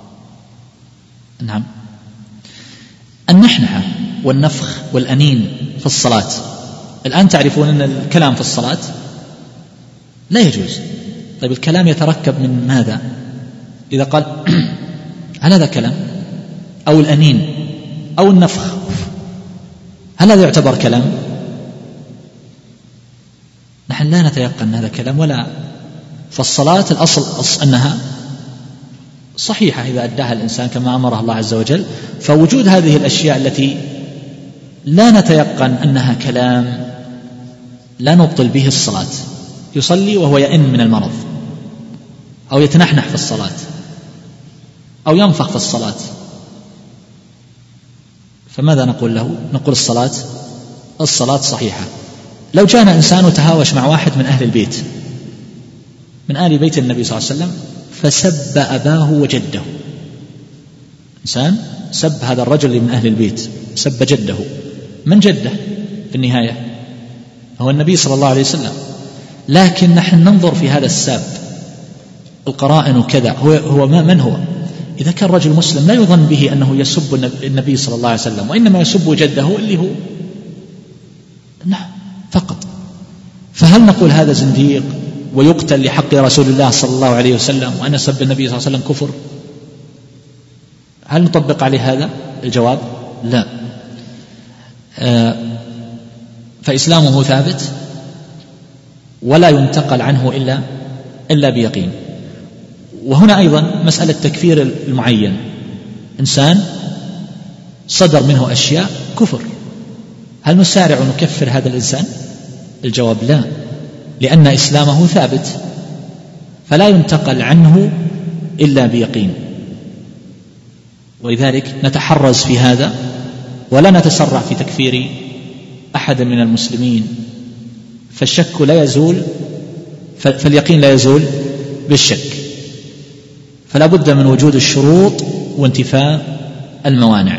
نعم. النحنحة والنفخ والأنين في الصلاة الآن تعرفون أن الكلام في الصلاة لا يجوز. طيب الكلام يتركب من ماذا؟ إذا قال هل هذا كلام؟ أو الأنين أو النفخ، هل هذا يعتبر كلام؟ نحن لا نتيقن هذا كلام ولا. فالصلاة الأصل أنها صحيحة إذا أداها الإنسان كما أمره الله عز وجل. فوجود هذه الأشياء التي لا نتيقن أنها كلام لا نبطل به الصلاة. يصلي وهو يئن من المرض، أو يتنحنح في الصلاة، أو ينفخ في الصلاة، فماذا نقول له؟ نقول الصلاة الصلاة صحيحة. لو جاءنا إنسان وتهاوش مع واحد من أهل البيت من آل بيت النبي صلى الله عليه وسلم فسب أباه وجده، إنسان سب هذا الرجل من أهل البيت، سب جده. من جده في النهاية؟ هو النبي صلى الله عليه وسلم. لكن نحن ننظر في هذا الساب القرائن وكذا، هو, هو ما من هو؟ إذا كان رجل مسلم لا يظن به أنه يسب النبي صلى الله عليه وسلم، وإنما يسب جده اللي هو نعم فقط. فهل نقول هذا زنديق ويقتل لحق رسول الله صلى الله عليه وسلم، وأن سب النبي صلى الله عليه وسلم كفر؟ هل نطبق عليه هذا؟ الجواب لا. آه فإسلامه ثابت ولا ينتقل عنه إلا إلا بيقين. وهنا أيضا مسألة تكفير المعين، إنسان صدر منه أشياء كفر، هل نسارع ونكفر هذا الإنسان؟ الجواب لا، لأن إسلامه ثابت فلا ينتقل عنه إلا بيقين. ولذلك نتحرز في هذا ولا نتسرع في تكفير أحد من المسلمين، فالشك لا يزول، فاليقين لا يزول بالشك، فلا بد من وجود الشروط وانتفاء الموانع.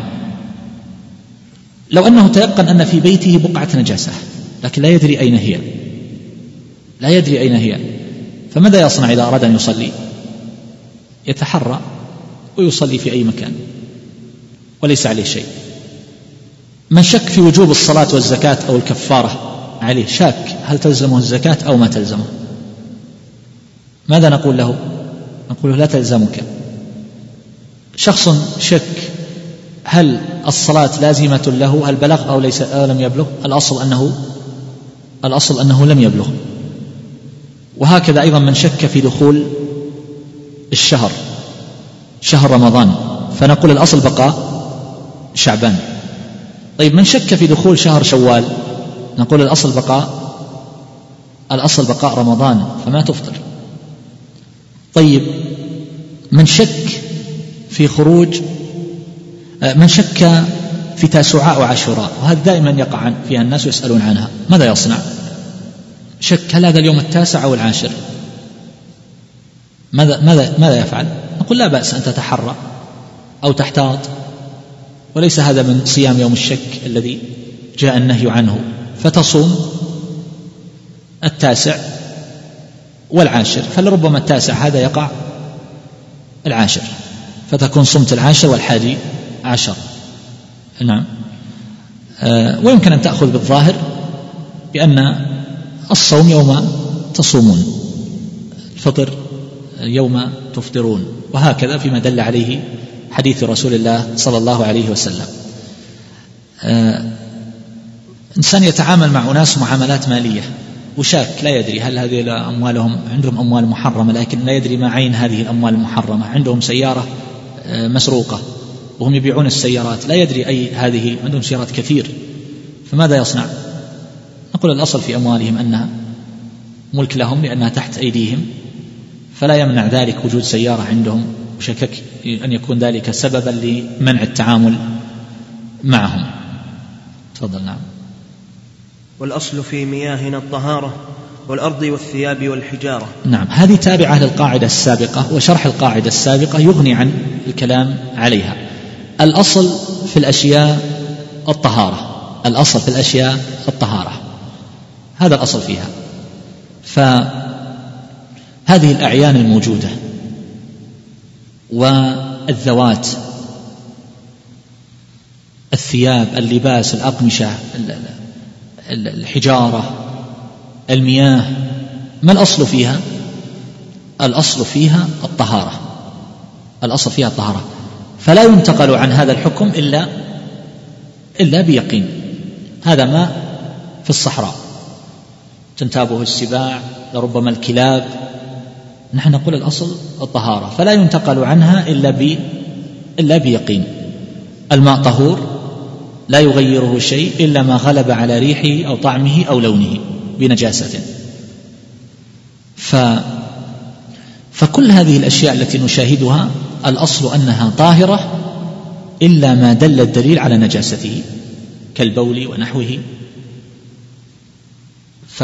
لو أنه تيقن أن في بيته بقعة نجاسة لكن لا يدري أين هي، لا يدري أين هي، فماذا يصنع إذا أراد أن يصلي؟ يتحرى ويصلي في أي مكان وليس عليه شيء. من شك في وجوب الصلاة والزكاة أو الكفارة عليه، شاك هل تلزمه الزكاة أو ما تلزمه، ماذا نقول له؟ نقول له لا تلزمك. شخص شك هل الصلاة لازمة له، هل بلغ أو ليس أو لم يبلغ، الأصل أنه الأصل أنه لم يبلغ. وهكذا أيضا من شك في دخول الشهر، شهر رمضان، فنقول الأصل بقاء شعبان. طيب من شك في دخول شهر شوال، نقول الأصل بقاء الأصل بقاء رمضان فما تفطر. طيب من شك في خروج، من شك في تاسعاء وعاشوراء، وهذا دائما يقع فيها الناس ويسألون عنها، ماذا يصنع؟ شك هل هذا اليوم التاسع أو العاشر، ماذا ماذا ماذا يفعل؟ نقول لا بأس أن تتحرى أو تحتاط، وليس هذا من صيام يوم الشك الذي جاء النهي عنه، فتصوم التاسع والعاشر، فلربما التاسع هذا يقع العاشر، فتكون صمت العاشر والحادي عشر. نعم. أه ويمكن أن تأخذ بالظاهر بأن الصوم يوم تصومون، الفطر يوم تفطرون، وهكذا فيما دل عليه حديث رسول الله صلى الله عليه وسلم. أه إنسان يتعامل مع أناس معاملات مالية وشاك لا يدري هل هذه أموالهم، عندهم أموال محرمة لكن لا يدري ما عين هذه الأموال المحرمة، عندهم سيارة مسروقة وهم يبيعون السيارات، لا يدري أي هذه، عندهم سيارات كثير، فماذا يصنع؟ نقول الأصل في أموالهم أنها ملك لهم لأنها تحت أيديهم، فلا يمنع ذلك وجود سيارة عندهم، وشكك أن يكون ذلك سببا لمنع التعامل معهم. تفضل. نعم. والأصل في مياهنا الطهارة والأرض والثياب والحجارة. نعم، هذه تابعة للقاعدة السابقة، وشرح القاعدة السابقة يغني عن الكلام عليها. الأصل في الأشياء الطهارة، الأصل في الأشياء الطهارة، هذا الأصل فيها. فهذه الأعيان الموجودة والذوات، الثياب، اللباس، الأقمشة، الحجارة، المياه، ما الأصل فيها؟ الأصل فيها الطهارة، الأصل فيها الطهارة، فلا ينتقل عن هذا الحكم إلا إلا بيقين. هذا ماء في الصحراء تنتابه السباع، لربما الكلاب، نحن نقول الأصل الطهارة، فلا ينتقل عنها إلا ب إلا بيقين. الماء طهور لا يغيره شيء إلا ما غلب على ريحه أو طعمه أو لونه بنجاسة. ف فكل هذه الأشياء التي نشاهدها الأصل أنها طاهرة إلا ما دل الدليل على نجاسته كالبول ونحوه. ف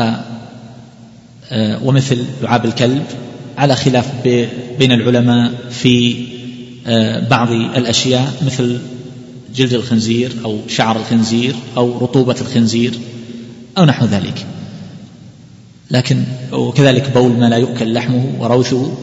ومثل لعاب الكلب على خلاف بين العلماء في بعض الأشياء مثل جلد الخنزير أو شعر الخنزير أو رطوبة الخنزير أو نحو ذلك، لكن وكذلك بول ما لا يؤكل لحمه وروثه.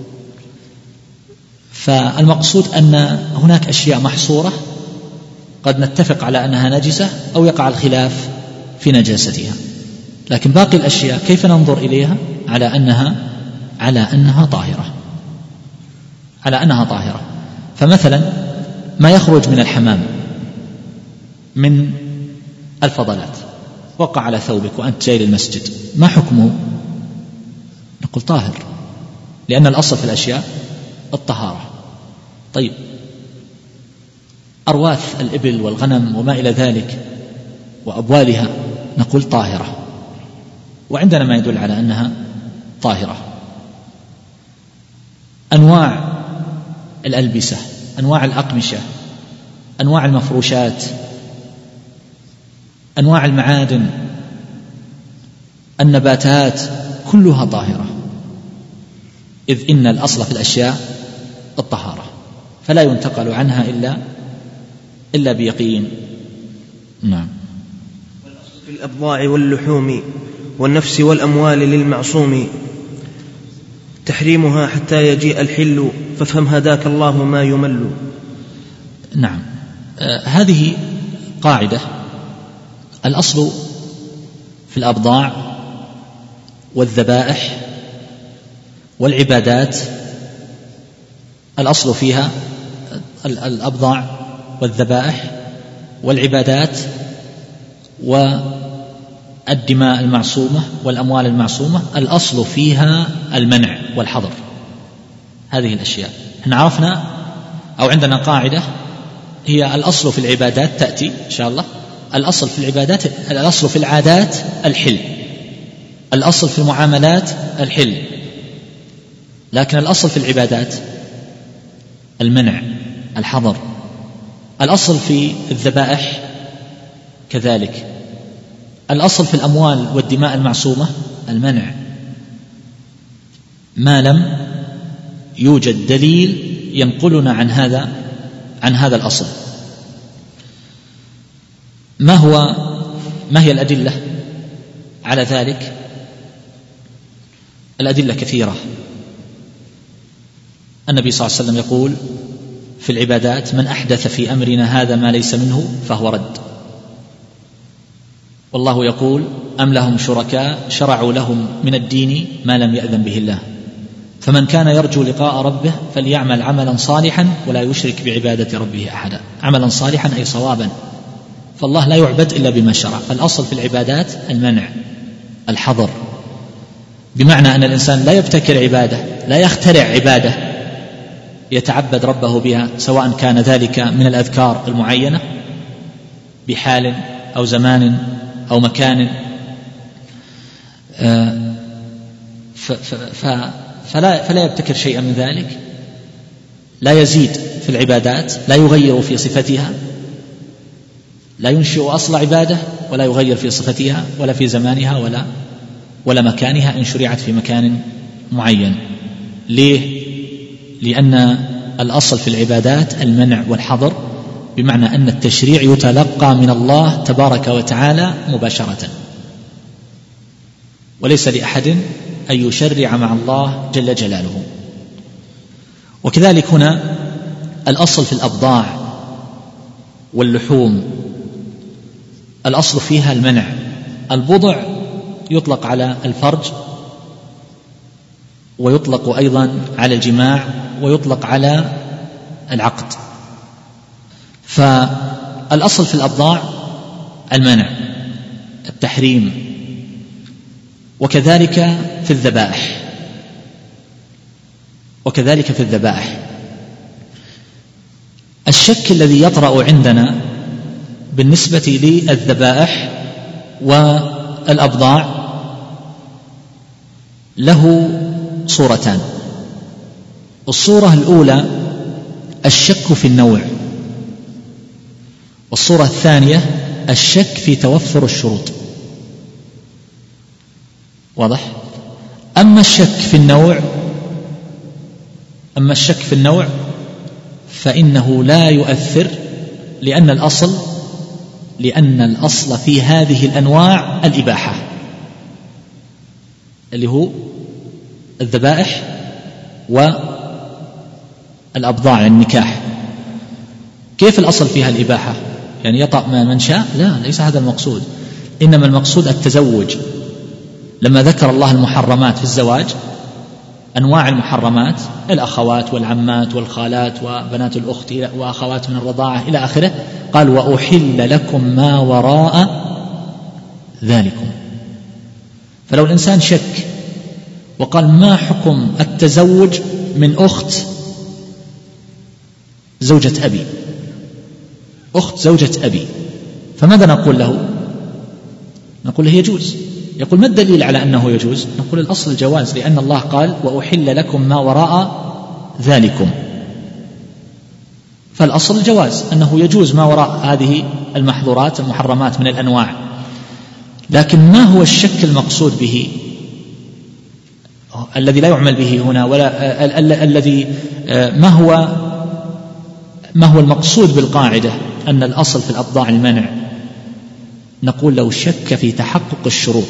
فالمقصود أن هناك أشياء محصورة قد نتفق على أنها نجسة أو يقع الخلاف في نجاستها، لكن باقي الأشياء كيف ننظر إليها؟ على أنها على أنها طاهرة، على أنها طاهرة. فمثلا ما يخرج من الحمام من الفضلات وقع على ثوبك وأنت جاي للمسجد، ما حكمه؟ نقول طاهر، لأن الأصل في الأشياء الطهارة. طيب أرواث الإبل والغنم وما إلى ذلك وأبوالها نقول طاهرة، وعندنا ما يدل على أنها طاهرة. أنواع الألبسة، أنواع الأقمشة، أنواع المفروشات، أنواع المعادن، النباتات، كلها طاهرة، إذ إن الأصل في الأشياء الطهارة، فلا ينتقل عنها إلا إلا بيقين. نعم. والأصل في الأبضاع واللحوم والنفس والأموال للمعصوم تحريمها حتى يجيء الحل، فافهم هداك الله ما يمل. نعم. آه هذه قاعدة. الأصل في الأبضاع والذبائح والعبادات، الأصل فيها الأبضاع والذبائح والعبادات والدماء المعصومة والأموال المعصومة، الأصل فيها المنع والحظر. هذه الأشياء احنا عرفنا أو عندنا قاعدة هي الأصل في العبادات، تأتي إن شاء الله. الأصل في العبادات، الأصل في العادات الحل، الأصل في المعاملات الحل، لكن الأصل في العبادات المنع الحظر. الأصل في الذبائح كذلك. الأصل في الأموال والدماء المعصومة المنع، ما لم يوجد دليل ينقلنا عن هذا عن هذا الأصل. ما هو ما هي الأدلة على ذلك؟ الأدلة كثيرة. النبي صلى الله عليه وسلم يقول في العبادات: من أحدث في أمرنا هذا ما ليس منه فهو رد. والله يقول: أم لهم شركاء شرعوا لهم من الدين ما لم يأذن به الله، فمن كان يرجو لقاء ربه فليعمل عملا صالحا ولا يشرك بعبادة ربه أحدا. عملا صالحا أي صوابا، فالله لا يعبد إلا بما شرع. فالأصل في العبادات المنع الحظر، بمعنى أن الإنسان لا يبتكر عبادة، لا يخترع عبادة يتعبد ربه بها، سواء كان ذلك من الأذكار المعينة بحال أو زمان أو مكان، فلا, فلا يبتكر شيئا من ذلك، لا يزيد في العبادات، لا يغير في صفتها، لا ينشئ أصل عبادة ولا يغير في صفتها ولا في زمانها ولا ولا مكانها إن شرعت في مكان معين. ليه؟ لأن الأصل في العبادات المنع والحظر، بمعنى أن التشريع يتلقى من الله تبارك وتعالى مباشرة، وليس لأحد أن يشرع مع الله جل جلاله. وكذلك هنا الأصل في الأبضاع واللحوم، الأصل فيها المنع البضع يطلق على الفرج، ويطلق أيضا على الجماع، ويطلق على العقد. فالأصل في الأبضاع المنع، التحريم، وكذلك في الذبائح وكذلك في الذبائح الشك الذي يطرأ عندنا بالنسبة للذبائح والأبضاع له صورتان. الصورة الأولى الشك في النوع، والصورة الثانية الشك في توفر الشروط. واضح؟ أما الشك في النوع أما الشك في النوع فإنه لا يؤثر، لأن الأصل لأن الأصل في هذه الأنواع الإباحة، اللي هو الذبائح والأبضاع، النكاح. كيف الأصل فيها الإباحة؟ يعني يطأ من شاء؟ لا، ليس هذا المقصود، إنما المقصود التزوج. لما ذكر الله المحرمات في الزواج، أنواع المحرمات، الأخوات والعمات والخالات وبنات الأخت وأخوات من الرضاعة إلى آخره، قال وأحل لكم ما وراء ذلكم. فلو الإنسان شك وقال ما حكم التزوج من أخت زوجة أبي، أخت زوجة أبي، فماذا نقول له؟ نقول له يجوز. يقول ما الدليل على أنه يجوز؟ نقول الأصل الجواز، لأن الله قال وأحل لكم ما وراء ذلكم، فالأصل الجواز، أنه يجوز ما وراء هذه المحظورات المحرمات من الأنواع. لكن ما هو الشك المقصود به الذي لا يعمل به هنا، ولا الذي ما هو ما هو المقصود بالقاعدة أن الأصل في الأبضاع المنع؟ نقول لو شك في تحقق الشروط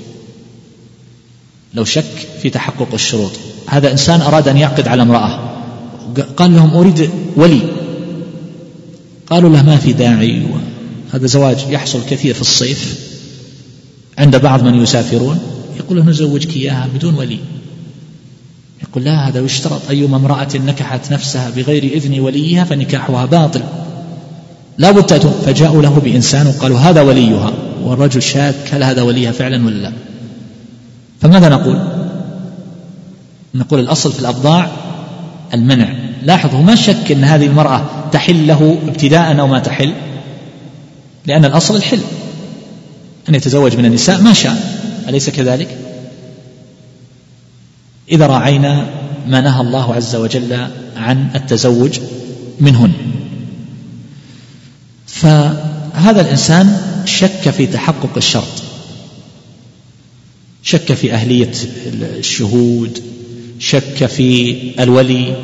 لو شك في تحقق الشروط هذا إنسان أراد أن يعقد على امرأة، قال لهم أريد ولي، قالوا له ما في داعي، هذا زواج يحصل كثير في الصيف عند بعض من يسافرون، يقول له نزوجك إياها بدون ولي. يقول لا، هذا يشترط أيما امرأة نكحت نفسها بغير إذن وليها فنكاحها باطل، لا بد تأتون. فجاءوا له بإنسان وقالوا هذا وليها، والرجل شاك هل هذا وليها فعلا ولا لا. فماذا نقول؟ نقول الأصل في الأبضاع المنع. لاحظوا ما شك أن هذه المرأة تحل له ابتداء أو ما تحل، لأن الأصل الحل، أن يتزوج من النساء ما شاء، أليس كذلك؟ إذا راعينا ما نهى الله عز وجل عن التزوج منهن. فهذا الإنسان شك في تحقق الشرط، شك في أهلية الشهود، شك في الولي،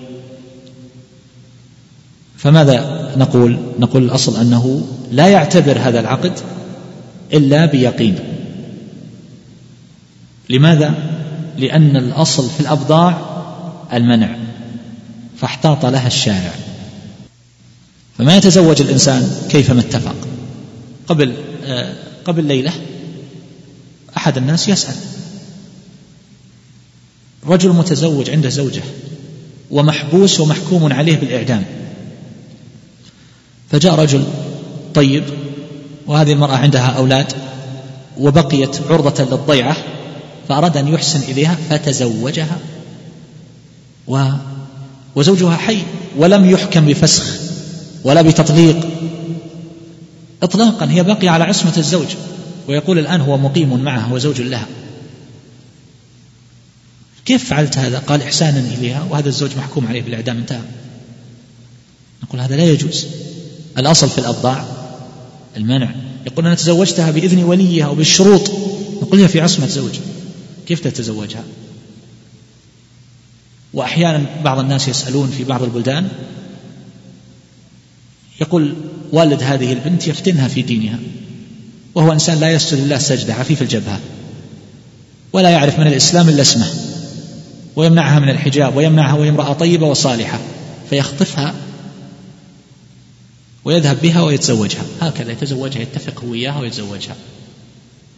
فماذا نقول؟ نقول الأصل أنه لا يعتبر هذا العقد إلا بيقين. لماذا؟ لأن الأصل في الأبضاع المنع، فاحتاط لها الشارع. فما يتزوج الإنسان كيفما اتفق. قبل آه قبل ليلة أحد الناس يسأل، رجل متزوج عنده زوجة ومحبوس ومحكوم عليه بالإعدام، فجاء رجل طيب وهذه المرأة عندها أولاد وبقيت عرضة للضيعة، فأراد أن يحسن إليها فتزوجها و... وزوجها حي ولم يحكم بفسخ ولا بتطليق إطلاقا، هي باقية على عصمة الزوج، ويقول الآن هو مقيم معها، هو زوج لها. كيف فعلت هذا؟ قال إحسانا إليها وهذا الزوج محكوم عليه بالإعدام، انتهى. نقول هذا لا يجوز. الأصل في الأبضاع المنع. يقول أنا تزوجتها بإذن وليها وبالشروط، نقول هي في عصمة زوج، كيف تتزوجها؟ وأحيانا بعض الناس يسألون في بعض البلدان، يقول والد هذه البنت يفتنها في دينها، وهو إنسان لا يسجد لله سجدة، عفيف الجبهة، ولا يعرف من الإسلام إلا اسمه، ويمنعها من الحجاب ويمنعها وهي امرأة طيبة وصالحة، فيخطفها ويذهب بها ويتزوجها، هكذا يتزوجها، يتفق هو إياها ويتزوجها.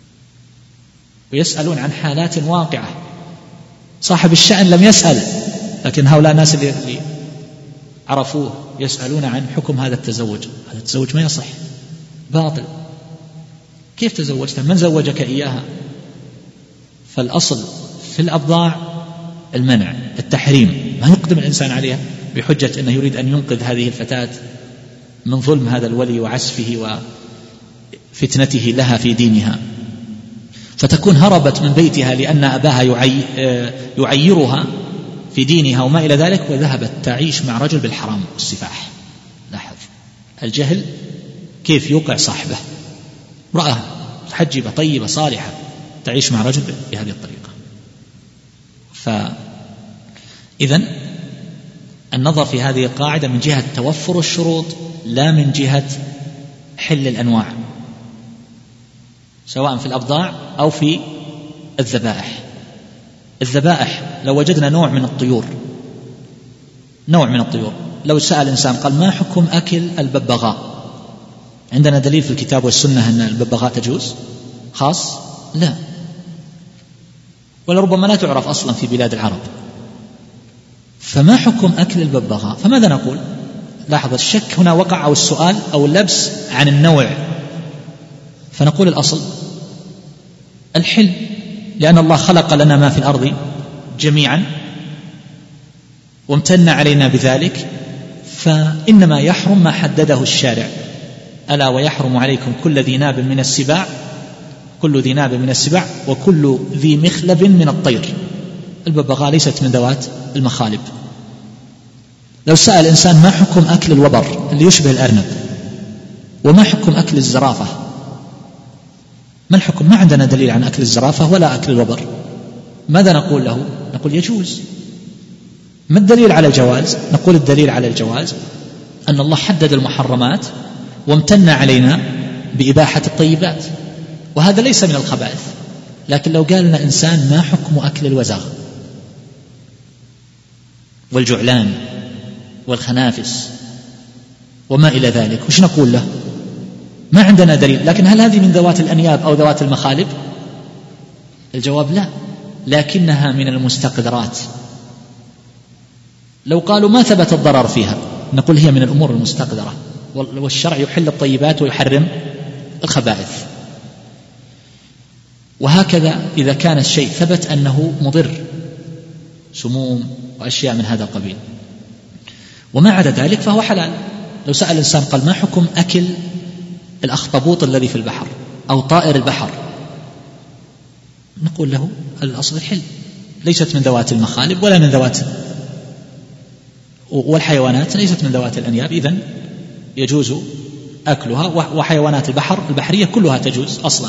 ويسألون عن حالات واقعة. صاحب الشأن لم يسأل، لكن هؤلاء الناس اللي عرفوه يسألون عن حكم هذا التزوج. هذا التزوج ما يصح، باطل، كيف تزوجتها؟ من زوجك إياها؟ فالأصل في الأبضاع المنع، التحريم، ما يقدم الإنسان عليها بحجة أنه يريد أن ينقذ هذه الفتاة من ظلم هذا الولي وعسفه وفتنته لها في دينها، فتكون هربت من بيتها لأن أباها يعيرها في دينها وما إلى ذلك، وذهبت تعيش مع رجل بالحرام والسفاح. لاحظ الجهل كيف يوقع صاحبه. امرأة محجبة طيبة صالحة تعيش مع رجل بهذه الطريقة. فإذن النظر في هذه القاعدة من جهة توفر الشروط لا من جهة حل الأنواع، سواء في الأبضاع أو في الذبائح. الذبائح لو وجدنا نوع من الطيور، نوع من الطيور، لو سأل إنسان قال ما حكم أكل الببغاء؟ عندنا دليل في الكتاب والسنة أن الببغاء تجوز خاص؟ لا، ولربما لا تعرف أصلا في بلاد العرب. فما حكم أكل الببغاء؟ فماذا نقول؟ لاحظ الشك هنا وقع، أو السؤال أو اللبس عن النوع. فنقول الأصل الحل، لأن الله خلق لنا ما في الأرض جميعا وامتن علينا بذلك، فإنما يحرم ما حدده الشارع. ألا ويحرم عليكم كل ذي ناب من السباع، كل ذي ناب من السباع وكل ذي مخلب من الطير. الببغاء ليست من ذوات المخالب. لو سأل إنسان ما حكم أكل الوبر اللي يشبه الأرنب، وما حكم أكل الزرافة، ما الحكم؟ ما عندنا دليل عن أكل الزرافة ولا أكل الوبر. ماذا نقول له؟ نقول يجوز. ما الدليل على الجواز؟ نقول الدليل على الجواز أن الله حدد المحرمات وامتن علينا بإباحة الطيبات، وهذا ليس من الخبائث. لكن لو قال لنا إنسان ما حكم أكل الوزغ والجعلان والخنافس وما إلى ذلك، وش نقول له؟ ما عندنا دليل. لكن هل هذه من ذوات الأنياب أو ذوات المخالب؟ الجواب لا، لكنها من المستقدرات. لو قالوا ما ثبت الضرر فيها، نقول هي من الأمور المستقدرة، والشرع يحل الطيبات ويحرم الخبائث. وهكذا إذا كان الشيء ثبت أنه مضر، سموم وأشياء من هذا القبيل، وما عدا ذلك فهو حلال. لو سأل الإنسان قال ما حكم أكل الأخطبوط الذي في البحر أو طائر البحر، نقول له الأصل الحل، ليست من ذوات المخالب ولا من ذوات، والحيوانات ليست من ذوات الأنياب، إذن يجوز أكلها. وحيوانات البحر البحرية كلها تجوز أصلا.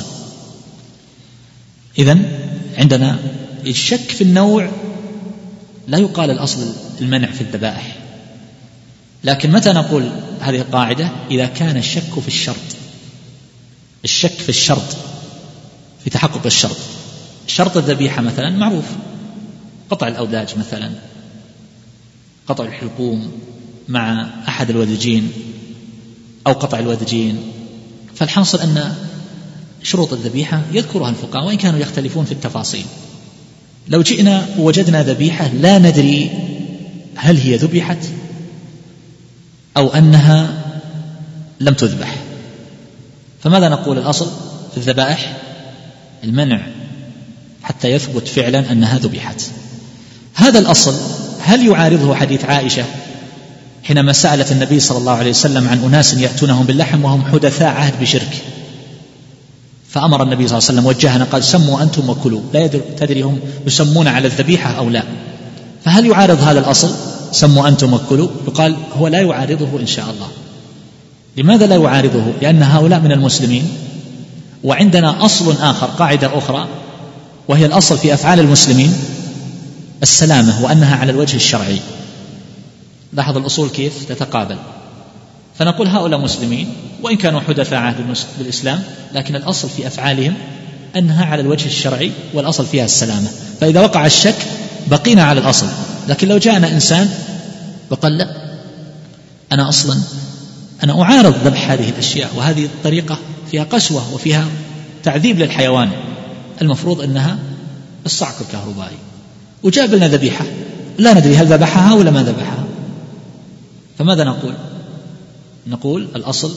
إذن عندنا الشك في النوع لا يقال الأصل المنع في الذبائح. لكن متى نقول هذه القاعدة؟ إذا كان الشك في الشرط، الشك في الشرط في تحقق الشرط. شرط الذبيحة مثلا معروف، قطع الأوداج مثلا، قطع الحلقوم مع أحد الودجين أو قطع الودجين. فالحاصل أن شروط الذبيحة يذكرها الفقهاء وإن كانوا يختلفون في التفاصيل. لو جئنا ووجدنا ذبيحة لا ندري هل هي ذبحت أو أنها لم تذبح، فماذا نقول؟ الأصل في الذبائح المنع حتى يثبت فعلا أنها ذبحت. هذا الأصل هل يعارضه حديث عائشة حينما سألت النبي صلى الله عليه وسلم عن أناس يأتونهم باللحم وهم حدثاء عهد بشرك، فأمر النبي صلى الله عليه وسلم وجهنا قال سموا أنتم وكلوا، لا تدري هم يسمون على الذبيحة أو لا. فهل يعارض هذا الأصل سموا أنتم وكلوا؟ يقال هو لا يعارضه إن شاء الله. لماذا لا يعارضه؟ لأن هؤلاء من المسلمين، وعندنا أصل آخر، قاعدة أخرى، وهي الأصل في أفعال المسلمين السلامة وأنها على الوجه الشرعي. لاحظ الأصول كيف تتقابل. فنقول هؤلاء مسلمين وإن كانوا حدثاء عهد بالإسلام، لكن الأصل في أفعالهم أنها على الوجه الشرعي والأصل فيها السلامة. فإذا وقع الشك بقينا على الأصل. لكن لو جاءنا إنسان وقال لا، أنا أصلا أنا أعارض ذبح هذه الأشياء، وهذه الطريقة فيها قسوة وفيها تعذيب للحيوان، المفروض أنها الصعق الكهربائي، وجاب لنا ذبيحة لا ندري هل ذبحها ولا ما ذبحها، فماذا نقول؟ نقول الأصل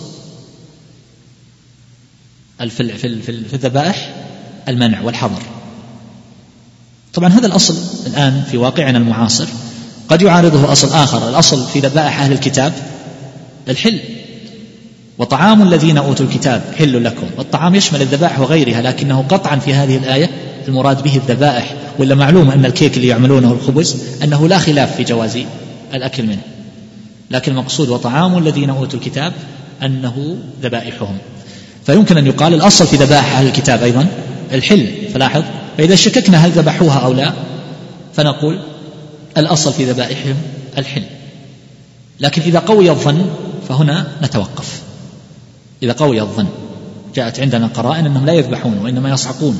في في الذبائح المنع والحظر. طبعا هذا الأصل الآن في واقعنا المعاصر قد يعارضه أصل آخر. الأصل في ذبائح أهل الكتاب الحل، وطعام الذين أوتوا الكتاب حل لكم، والطعام يشمل الذبائح وغيرها، لكنه قطعا في هذه الآية المراد به الذبائح، ولا معلوم أن الكيك اللي يعملونه الخبز أنه لا خلاف في جواز الأكل منه، لكن المقصود وطعام الذين أوتوا الكتاب أنه ذبائحهم. فيمكن أن يقال الأصل في ذبائح أهل الكتاب أيضا الحل، فلاحظ، فإذا شككنا هل ذبحوها أو لا فنقول الأصل في ذبائحهم الحل. لكن إذا قوي الظن فهنا نتوقف. إذا قوي الظن جاءت عندنا قرائن أنهم لا يذبحون وإنما يصعقون،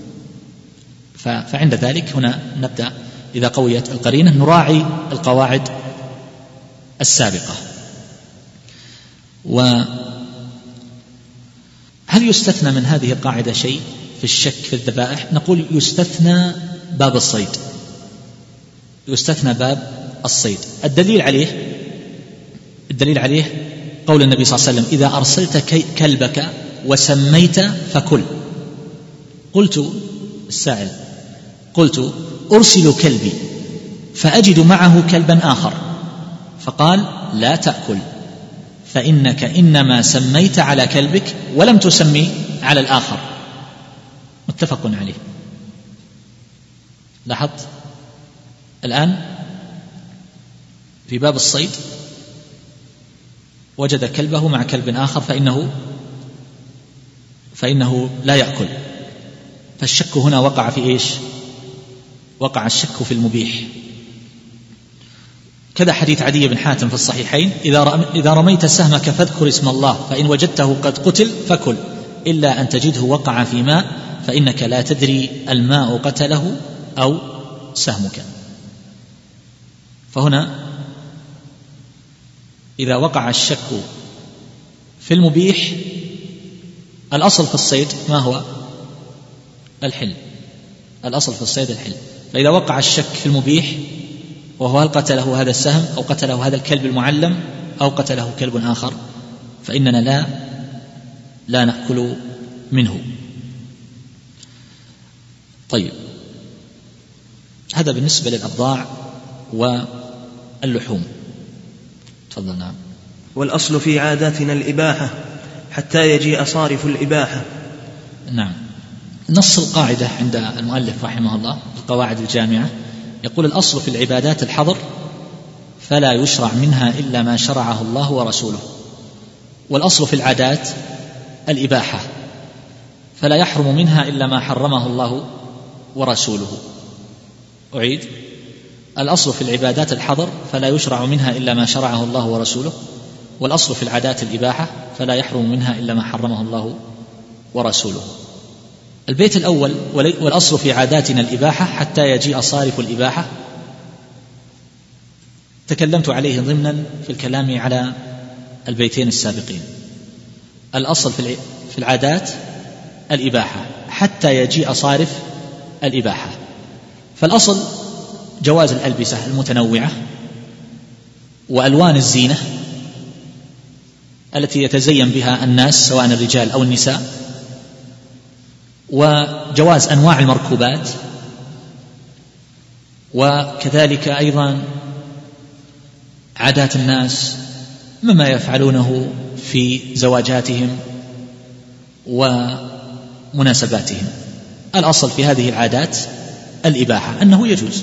فعند ذلك هنا نبدأ إذا قويت القرينة نراعي القواعد السابقة. وهل يستثنى من هذه القاعدة شيء في الشك في الذبائح؟ نقول يستثنى باب الصيد، يستثنى باب الصيد. الدليل عليه الدليل عليه قول النبي صلى الله عليه وسلم: إذا أرسلت كلبك وسميت فكل. قلت السائل قلت أرسل كلبي فأجد معه كلبا آخر، فقال: لا تأكل، فإنك إنما سميت على كلبك ولم تسمي على الآخر. متفق عليه. لاحظت الآن في باب الصيد وجد كلبه مع كلب آخر فإنه فإنه لا يأكل، فالشك هنا وقع في إيش؟ وقع الشك في المبيح. كذا حديث عدي بن حاتم في الصحيحين: إذا رميت سهمك فاذكر اسم الله، فإن وجدته قد قتل فكل، إلا أن تجده وقع في ماء، فإنك لا تدري الماء قتله أو سهمك. فهنا إذا وقع الشك في المبيح، الأصل في الصيد ما هو؟ الحل. الأصل في الصيد الحل. فإذا وقع الشك في المبيح وهو هل قتله هذا السهم أو قتله هذا الكلب المعلم أو قتله كلب آخر، فإننا لا لا نأكل منه. طيب، هذا بالنسبة للأبضاع واللحوم. تفضل. نعم. والأصل في عاداتنا الإباحة حتى يجيء صارف الإباحة. نعم. نص القاعدة عند المؤلف رحمه الله القواعد الجامعة يقول: الأصل في العبادات الحظر، فلا يشرع منها إلا ما شرعه الله ورسوله. والأصل في العادات الإباحة، فلا يحرم منها إلا ما حرمه الله ورسوله. أعيد: الأصل في العبادات الحظر، فلا يشرع منها إلا ما شرعه الله ورسوله. والأصل في العادات الإباحة، فلا يحرم منها إلا ما حرمه الله ورسوله. البيت الأول: والأصل في عاداتنا الإباحة حتى يجيء صارف الإباحة، تكلمت عليه ضمنا في الكلام على البيتين السابقين. الأصل في العادات الإباحة حتى يجيء صارف الإباحة. فالأصل جواز الألبسة المتنوعة وألوان الزينة التي يتزين بها الناس سواء الرجال أو النساء، وجواز أنواع المركوبات، وكذلك أيضا عادات الناس مما يفعلونه في زواجاتهم ومناسباتهم. الأصل في هذه العادات الإباحة أنه يجوز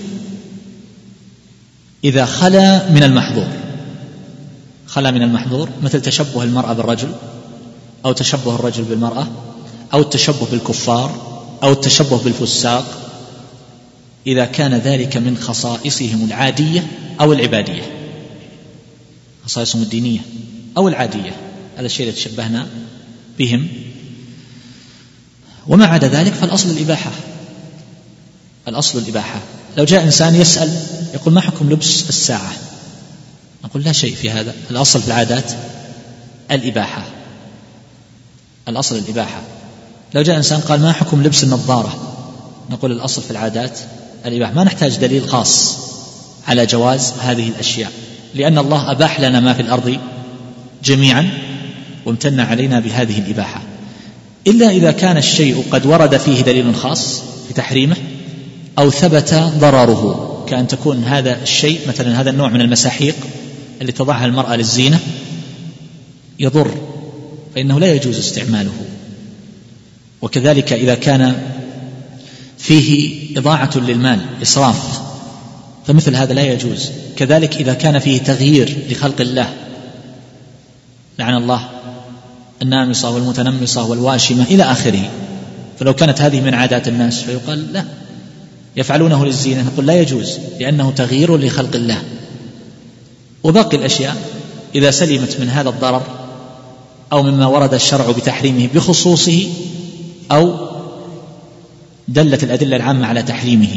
إذا خلا من المحظور. خلا من المحظور مثل تشبه المرأة بالرجل، أو تشبه الرجل بالمرأة، أو التشبه بالكفار، أو التشبه بالفساق، إذا كان ذلك من خصائصهم العادية أو العبادية، خصائصهم الدينية أو العادية، هذا الشيء الذي تشبهنا بهم. وما عدا ذلك فالأصل الإباحة. الأصل الإباحة. لو جاء إنسان يسأل يقول: ما حكم لبس الساعة؟ نقول: لا شيء في هذا، الأصل في العادات الإباحة. الأصل الإباحة. لو جاء إنسان قال ما حكم لبس النظارة، نقول الأصل في العادات الإباحة، ما نحتاج دليل خاص على جواز هذه الأشياء، لأن الله أباح لنا ما في الأرض جميعا وامتن علينا بهذه الإباحة، إلا إذا كان الشيء قد ورد فيه دليل خاص في تحريمه أو ثبت ضرره، كأن تكون هذا الشيء مثلا هذا النوع من المساحيق اللي تضعها المرأة للزينة يضر، فإنه لا يجوز استعماله. وكذلك إذا كان فيه إضاعة للمال إسراف فمثل هذا لا يجوز. كذلك إذا كان فيه تغيير لخلق الله، لعن الله النامصة والمتنمصة والواشمة إلى آخره، فلو كانت هذه من عادات الناس فيقال لا يفعلونه للزينة، نقول لا يجوز لأنه تغيير لخلق الله. وباقي الأشياء إذا سلمت من هذا الضرر أو مما ورد الشرع بتحريمه بخصوصه أو دلت الأدلة العامة على تحريمه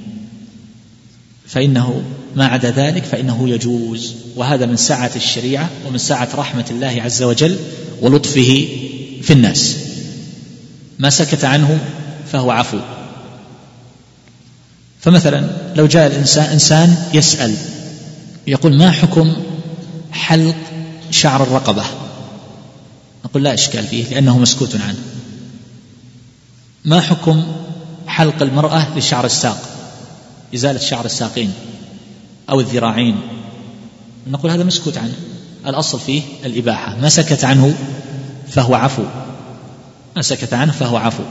فإنه ما عدا ذلك فإنه يجوز. وهذا من سعة الشريعة ومن سعة رحمة الله عز وجل ولطفه في الناس، ما سكت عنه فهو عفو. فمثلا لو جاء الإنسان إنسان يسأل يقول ما حكم حلق شعر الرقبة، نقول لا إشكال فيه لأنه مسكوت عنه. ما حكم حلق المرأة لشعر الساق، إزالة شعر الساقين أو الذراعين، نقول هذا مسكوت عنه، الأصل فيه الإباحة، ما سكت عنه فهو عفو، ما سكت عنه فهو عفو.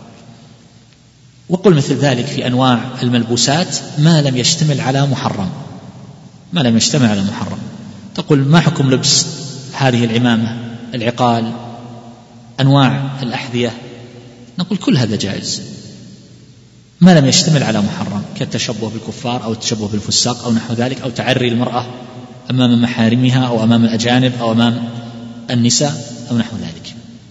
وقل مثل ذلك في أنواع الملبوسات ما لم يشتمل على محرم، ما لم يشتمل على محرم، تقول ما حكم لبس هذه العمامة، العقال، أنواع الأحذية، نقول كل هذا جائز ما لم يشتمل على محرم، كالتشبه بالكفار أو التشبه بالفساق أو نحو ذلك، أو تعري المرأة أمام محارمها أو أمام الأجانب أو أمام النساء أو نحو ذلك.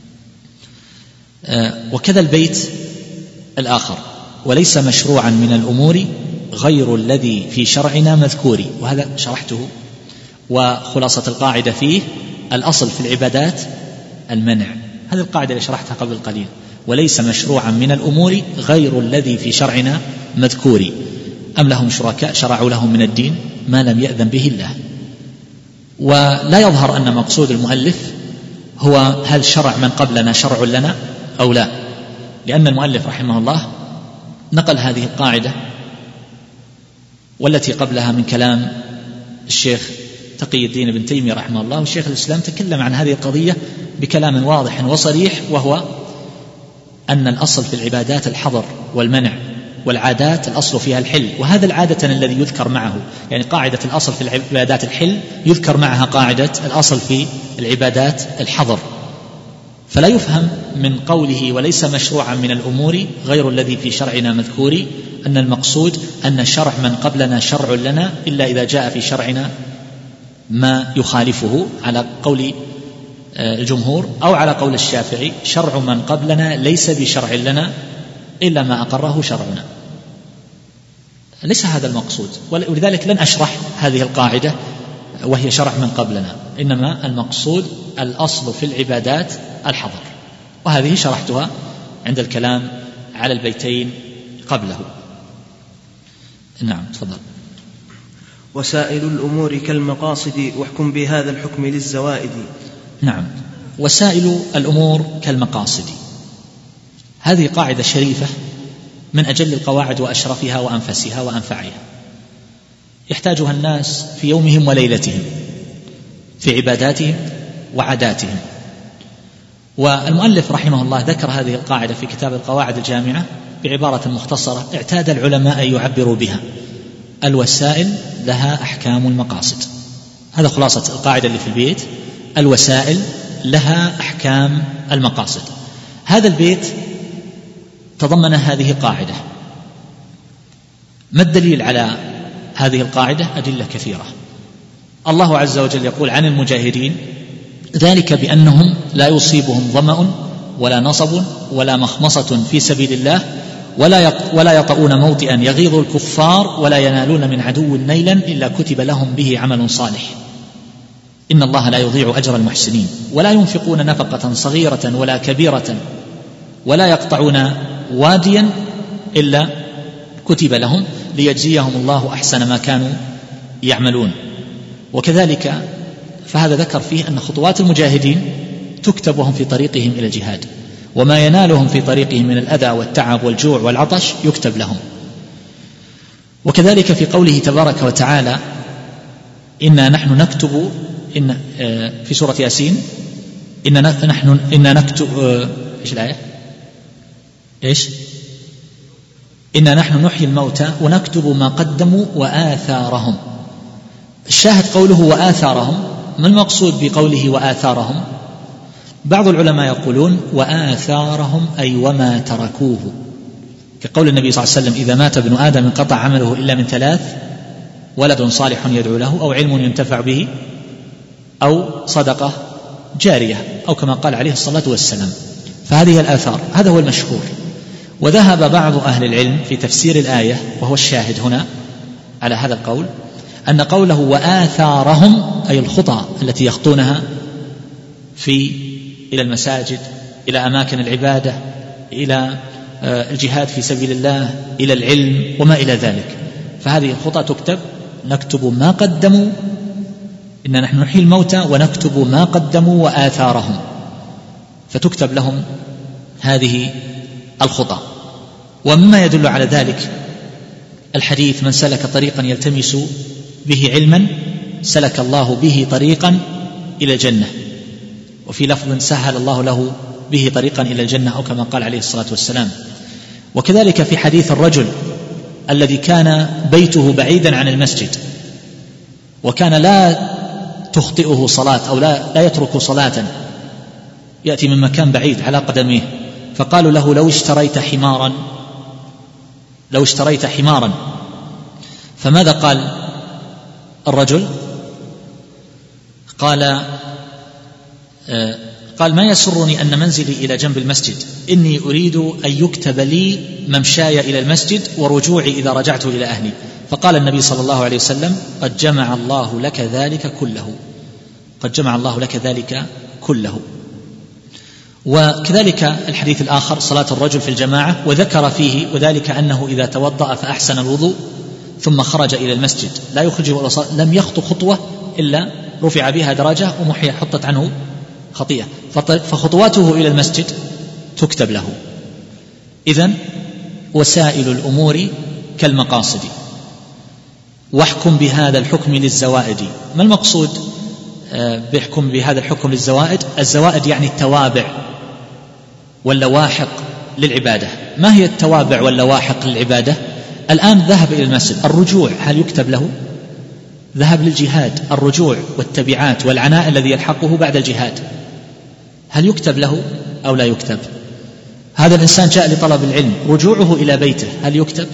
وكذا البيت الآخر، وليس مشروعا من الأمور غير الذي في شرعنا مذكور، وهذا شرحته. وخلاصة القاعدة فيه الأصل في العبادات المنع، هذه القاعدة اللي شرحتها قبل قليل، وليس مشروعا من الأمور غير الذي في شرعنا مذكور، أم لهم شركاء شرعوا لهم من الدين ما لم يأذن به الله. ولا يظهر أن مقصود المؤلف هو هل شرع من قبلنا شرع لنا أو لا، لأن المؤلف رحمه الله نقل هذه القاعدة والتي قبلها من كلام الشيخ تقي الدين ابن تيمية رحمه الله، والشيخ الإسلام تكلم عن هذه القضية بكلام واضح وصريح، وهو أن الأصل في العبادات الحظر والمنع، والعادات الأصل فيها الحل، وهذا العادة الذي يذكر معه، يعني قاعدة الأصل في العبادات الحل يذكر معها قاعدة الأصل في العبادات الحظر. فلا يفهم من قوله وليس مشروعا من الأمور غير الذي في شرعنا مذكور أن المقصود أن شرع من قبلنا شرع لنا إلا إذا جاء في شرعنا ما يخالفه، على قول الجمهور، أو على قول الشافعي شرع من قبلنا ليس بشرع لنا إلا ما أقره شرعنا. ليس هذا المقصود، ولذلك لن أشرح هذه القاعدة وهي شرع من قبلنا، إنما المقصود الأصل في العبادات الحظر، وهذه شرحتها عند الكلام على البيتين قبله. نعم تفضل. وسائل الأمور كالمقاصد واحكم بهذا الحكم للزوائد. نعم، وسائل الأمور كالمقاصد، هذه قاعدة شريفة من أجل القواعد وأشرفها وأنفسها وأنفعها، يحتاجها الناس في يومهم وليلتهم، في عباداتهم وعاداتهم. والمؤلف رحمه الله ذكر هذه القاعدة في كتاب القواعد الجامعة بعبارة مختصرة اعتاد العلماء أن يعبروا بها: الوسائل لها أحكام المقاصد. هذا خلاصة القاعدة اللي في البيت، الوسائل لها أحكام المقاصد. هذا البيت تضمن هذه القاعدة. ما الدليل على هذه القاعدة؟ أدلة كثيرة. الله عز وجل يقول عن المجاهدين: ذلك بأنهم لا يصيبهم ظمأ ولا نصب ولا مخمصة في سبيل الله ولا ولا يطؤون موطئا يغيظ الكفار ولا ينالون من عدو نيلا إلا كتب لهم به عمل صالح إن الله لا يضيع أجر المحسنين ولا ينفقون نفقة صغيرة ولا كبيرة ولا يقطعون واديا إلا كتب لهم ليجزيهم الله أحسن ما كانوا يعملون. وكذلك فهذا ذكر فيه أن خطوات المجاهدين تكتب وهم في طريقهم إلى الجهاد، وما ينالهم في طريقهم من الأذى والتعب والجوع والعطش يكتب لهم. وكذلك في قوله تبارك وتعالى إنا نحن نكتب إن في سورة ياسين إن نحن إن نكتب إيش الآية؟ إيش؟ إنا نحن نحيي الموتى ونكتب ما قدموا وآثارهم. الشاهد قوله وآثارهم، ما المقصود بقوله وآثارهم؟ بعض العلماء يقولون وآثارهم أي وما تركوه، كقول النبي صلى الله عليه وسلم إذا مات ابن آدم انقطع عمله إلا من ثلاث: ولد صالح يدعو له، أو علم ينتفع به، أو صدقة جارية، أو كما قال عليه الصلاة والسلام. فهذه الآثار، هذا هو المشهور. وذهب بعض أهل العلم في تفسير الآية، وهو الشاهد هنا على هذا القول، أن قوله وآثارهم أي الخطى التي يخطونها في إلى المساجد، إلى أماكن العبادة، إلى الجهاد في سبيل الله، إلى العلم وما إلى ذلك. فهذه الخطى تكتب، نكتب ما قدموا، إن نحن نحيي الموتى ونكتب ما قدموا وآثارهم، فتكتب لهم هذه الخطى. ومما يدل على ذلك الحديث من سلك طريقا يلتمس به علما سلك الله به طريقا إلى الجنة، وفي لفظ سهل الله له به طريقا إلى الجنة، أو كما قال عليه الصلاة والسلام. وكذلك في حديث الرجل الذي كان بيته بعيدا عن المسجد، وكان لا تخطئه صلاة أو لا, لا يترك صلاة، يأتي من مكان بعيد على قدميه، فقالوا له لو اشتريت حمارا لو اشتريت حمارا فماذا قال الرجل؟ قال آه قال ما يسرني أن منزلي إلى جنب المسجد، إني أريد أن يكتب لي ممشاي إلى المسجد ورجوعي إذا رجعت إلى أهلي. فقال النبي صلى الله عليه وسلم قد جمع الله لك ذلك كله، قد جمع الله لك ذلك كله. وكذلك الحديث الآخر صلاة الرجل في الجماعة، وذكر فيه وذلك أنه إذا توضأ فأحسن الوضوء ثم خرج إلى المسجد لا يخرجه لم يخطو خطوة إلا رفع بها درجة ومحي حطت عنه خطيئة، فخطواته إلى المسجد تكتب له. إذن وسائل الأمور كالمقاصد، واحكم بهذا الحكم للزوائد. ما المقصود بحكم بهذا الحكم للزوائد؟ الزوائد يعني التوابع واللواحق للعبادة. ما هي التوابع واللواحق للعبادة؟ الآن ذهب إلى المسجد، الرجوع هل يكتب له؟ ذهب للجهاد، الرجوع والتبعات والعناء الذي يلحقه بعد الجهاد هل يكتب له أو لا يكتب؟ هذا الإنسان جاء لطلب العلم، رجوعه إلى بيته هل يكتب؟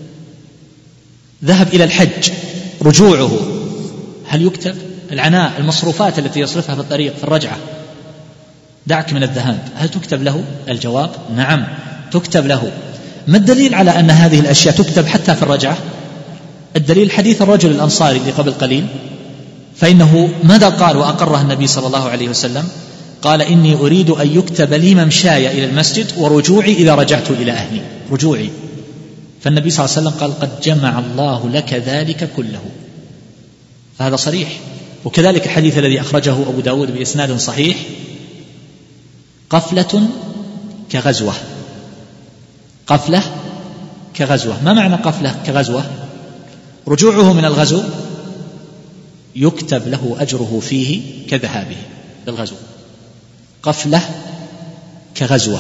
ذهب إلى الحج، رجوعه هل يكتب؟ العناء المصروفات التي يصرفها في الطريق في الرجعة، دعك من الذهاب، هل تكتب له؟ الجواب نعم تكتب له. ما الدليل على أن هذه الأشياء تكتب حتى في الرجعة؟ الدليل حديث الرجل الأنصاري اللي قبل قليل، فإنه ماذا قال وأقره النبي صلى الله عليه وسلم؟ قال إني أريد أن يكتب لي ممشاي إلى المسجد ورجوعي إذا رجعت إلى أهلي، رجوعي. فالنبي صلى الله عليه وسلم قال قد جمع الله لك ذلك كله، فهذا صريح. وكذلك الحديث الذي أخرجه أبو داود بإسناد صحيح قفلة كغزوة، قفلة كغزوة. ما معنى قفلة كغزوة؟ رجوعه من الغزو يكتب له أجره فيه كذهابه للغزو، قفلة كغزوة.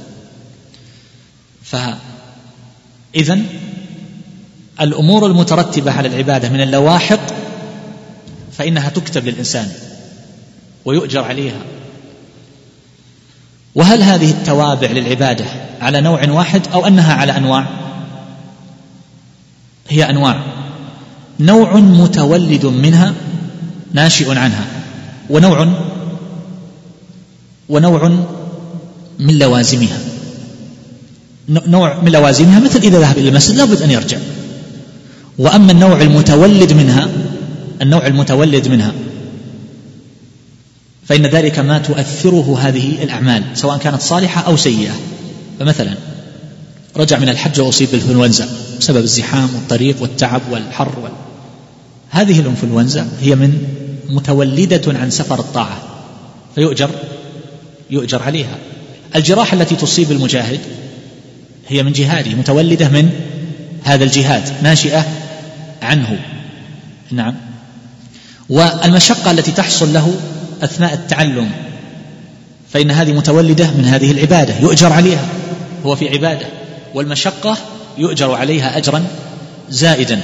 فإذن الأمور المترتبة على العبادة من اللواحق فإنها تكتب للإنسان ويؤجر عليها. وهل هذه التوابع للعبادة على نوع واحد أو أنها على أنواع؟ هي أنواع، نوع متولد منها ناشئ عنها، ونوع ونوع من لوازمها. نوع من لوازمها مثل إذا ذهب إلى المسجد لابد أن يرجع. وأما النوع المتولد منها النوع المتولد منها فإن ذلك ما تؤثره هذه الأعمال سواء كانت صالحة أو سيئة. فمثلا رجع من الحج وأصيب بالإنفلونزا بسبب الزحام والطريق والتعب والحر وال... هذه الإنفلونزا هي من متولدة عن سفر الطاعة فيؤجر يؤجر عليها. الجراحة التي تصيب المجاهد هي من جهاده، متولدة من هذا الجهاد، ناشئة عنه. نعم. والمشقة التي تحصل له أثناء التعلم فإن هذه متولدة من هذه العبادة، يؤجر عليها، هو في عبادة، والمشقة يؤجر عليها أجرا زائدا.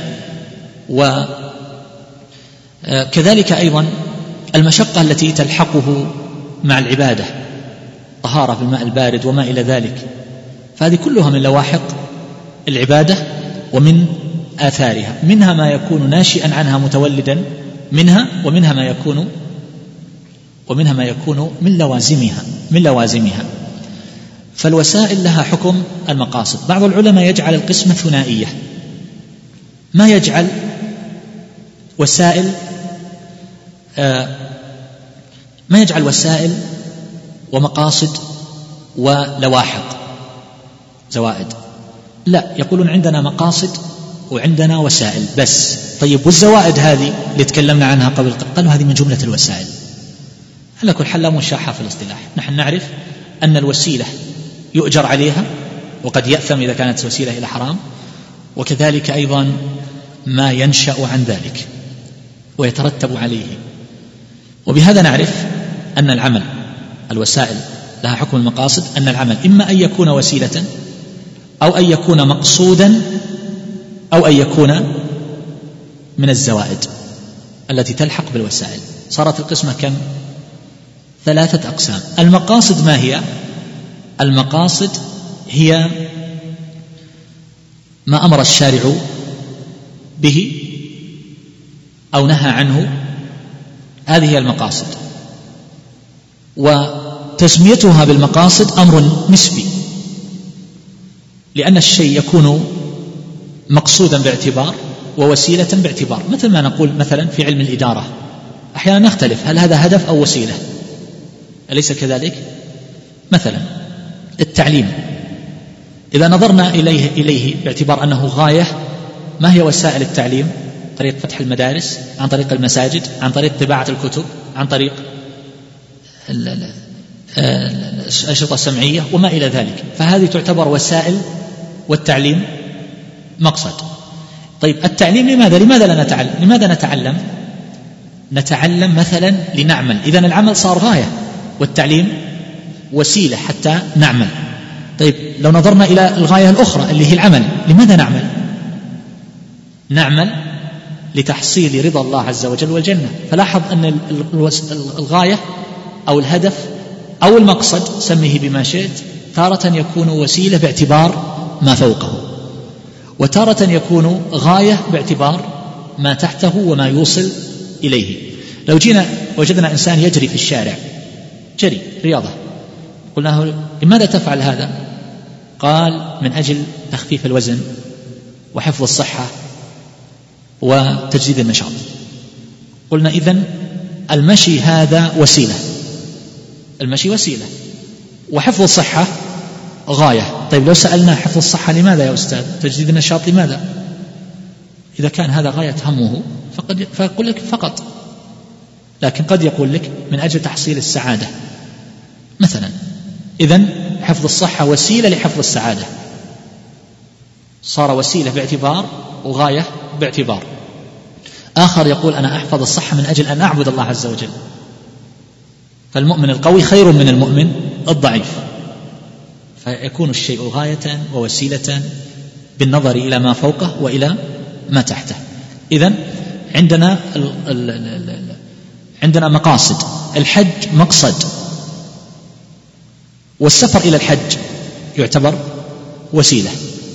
وكذلك أيضا المشقة التي تلحقه مع العبادة، طهارة في الماء البارد وما إلى ذلك، فهذه كلها من لواحق العبادة ومن آثارها، منها ما يكون ناشئا عنها متولدا منها، ومنها ما يكون ومنها ما يكون من لوازمها من لوازمها فالوسائل لها حكم المقاصد. بعض العلماء يجعل القسمة ثنائية، ما يجعل وسائل آه ما يجعل وسائل ومقاصد ولواحق زوائد، لا، يقولون عندنا مقاصد وعندنا وسائل بس. طيب والزوائد هذه اللي تكلمنا عنها قبل، قالوا هذه من جملة الوسائل. على كل حال لا مشاحة في الاصطلاح، نحن نعرف أن الوسيلة يؤجر عليها وقد يأثم إذا كانت وسيلة إلى حرام، وكذلك أيضا ما ينشأ عن ذلك ويترتب عليه. وبهذا نعرف أن العمل الوسائل لها حكم المقاصد، أن العمل إما أن يكون وسيلة أو أن يكون مقصودا أو أن يكون من الزوائد التي تلحق بالوسائل. صارت القسمة كم؟ ثلاثة أقسام. المقاصد ما هي؟ المقاصد هي ما أمر الشارع به أو نهى عنه، هذه هي المقاصد. وتسميتها بالمقاصد أمر نسبي، لأن الشيء يكون مقصودا باعتبار ووسيلة باعتبار. مثل ما نقول مثلا في علم الإدارة أحيانا نختلف هل هذا هدف أو وسيلة، أليس كذلك؟ مثلا التعليم إذا نظرنا إليه, إليه باعتبار أنه غاية، ما هي وسائل التعليم؟ طريق فتح المدارس، عن طريق المساجد، عن طريق طباعة الكتب، عن طريق الأشرطة السمعية وما إلى ذلك، فهذه تعتبر وسائل، والتعليم مقصد. طيب التعليم لماذا؟ لماذا لا نتعلم؟ لماذا نتعلم؟ نتعلم مثلا لنعمل، إذن العمل صار غاية والتعليم وسيلة حتى نعمل. طيب لو نظرنا إلى الغاية الأخرى اللي هي العمل، لماذا نعمل؟ نعمل لتحصيل رضا الله عز وجل والجنة. فلاحظ أن الغاية أو الهدف أو المقصد سميه بما شئت تارة يكون وسيلة باعتبار ما فوقه، وتارة يكون غاية باعتبار ما تحته وما يوصل إليه. لو جينا وجدنا إنسان يجري في الشارع، جري رياضة، قلنا له لماذا تفعل هذا؟ قال من أجل تخفيف الوزن وحفظ الصحة وتجديد النشاط. قلنا إذن المشي هذا وسيلة، المشي وسيلة، وحفظ الصحة غاية. طيب لو سألنا حفظ الصحة لماذا يا أستاذ؟ تجديد النشاط لماذا؟ إذا كان هذا غاية همه فقد فأقول لك فقط، لكن قد يقول لك من أجل تحصيل السعادة مثلا. إذن حفظ الصحة وسيلة لحفظ السعادة، صار وسيلة باعتبار وغاية باعتبار. آخر يقول أنا أحفظ الصحة من أجل أن أعبد الله عز وجل، فالمؤمن القوي خير من المؤمن الضعيف، فيكون الشيء غاية ووسيلة بالنظر إلى ما فوقه وإلى ما تحته. إذن عندنا ال ال ال ال عندنا مقاصد. الحج مقصد، والسفر إلى الحج يعتبر وسيلة.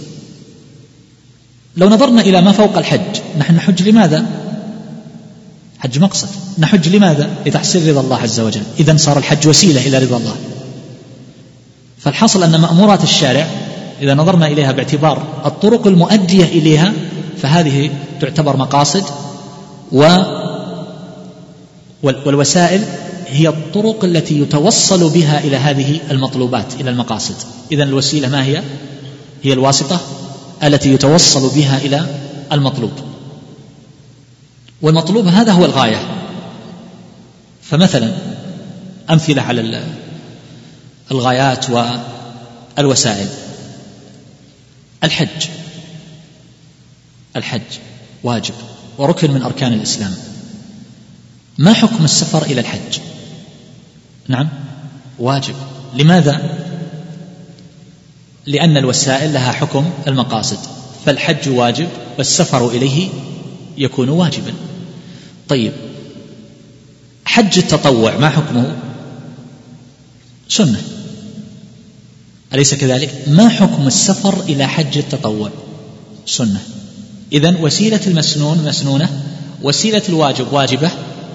لو نظرنا إلى ما فوق الحج، نحن نحج لماذا؟ حج مقصد. نحج لماذا؟ لتحصيل رضا الله عز وجل. إذن صار الحج وسيلة إلى رضا الله. فالحاصل أن مأمورات الشارع إذا نظرنا إليها باعتبار الطرق المؤدية إليها فهذه تعتبر مقاصد، و والوسائل هي الطرق التي يتوصل بها إلى هذه المطلوبات، إلى المقاصد. إذن الوسيلة ما هي؟ هي الواسطة التي يتوصل بها إلى المطلوب، والمطلوب هذا هو الغاية. فمثلا أمثلة على الغايات والوسائل: الحج الحج واجب وركن من أركان الإسلام. ما حكم السفر إلى الحج؟ نعم واجب. لماذا؟ لأن الوسائل لها حكم المقاصد، فالحج واجب والسفر إليه يكون واجبا. طيب حج التطوع ما حكمه؟ سنة، أليس كذلك؟ ما حكم السفر إلى حج التطوع؟ سنة. إذن وسيلة المسنون مسنونة، وسيلة الواجب واجبة،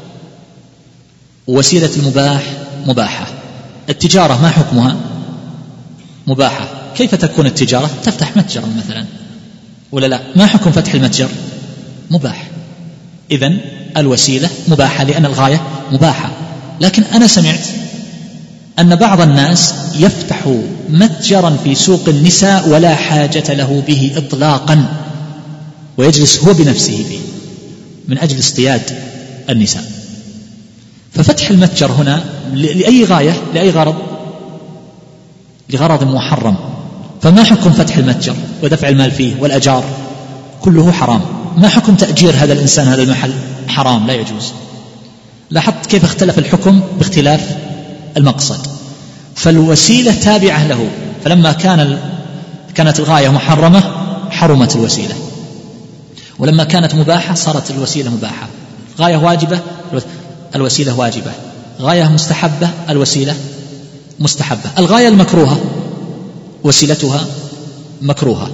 ووسيلة المباح مباحة. التجارة ما حكمها؟ مباحة. كيف تكون التجارة؟ تفتح متجرا مثلا ولا لا؟ ما حكم فتح المتجر؟ مباح. إذن الوسيلة مباحة لأن الغاية مباحة. لكن أنا سمعت أن بعض الناس يفتح متجرا في سوق النساء ولا حاجة له به إطلاقا، ويجلس هو بنفسه فيه من أجل اصطياد النساء. ففتح المتجر هنا لأي غاية؟ لأي غرض؟ لغرض محرم. فما حكم فتح المتجر ودفع المال فيه والأجار؟ كله حرام. ما حكم تأجير هذا الإنسان هذا المحل؟ حرام، لا يجوز. لاحظت كيف اختلف الحكم باختلاف المقصد. فالوسيلة تابعة له، فلما كان كانت الغاية محرمة حرمت الوسيلة، ولما كانت مباحة صارت الوسيلة مباحة. غاية واجبة الوسيلة واجبة، غاية مستحبة الوسيلة مستحبة. الغاية المكروهة وسيلتها مكروهة.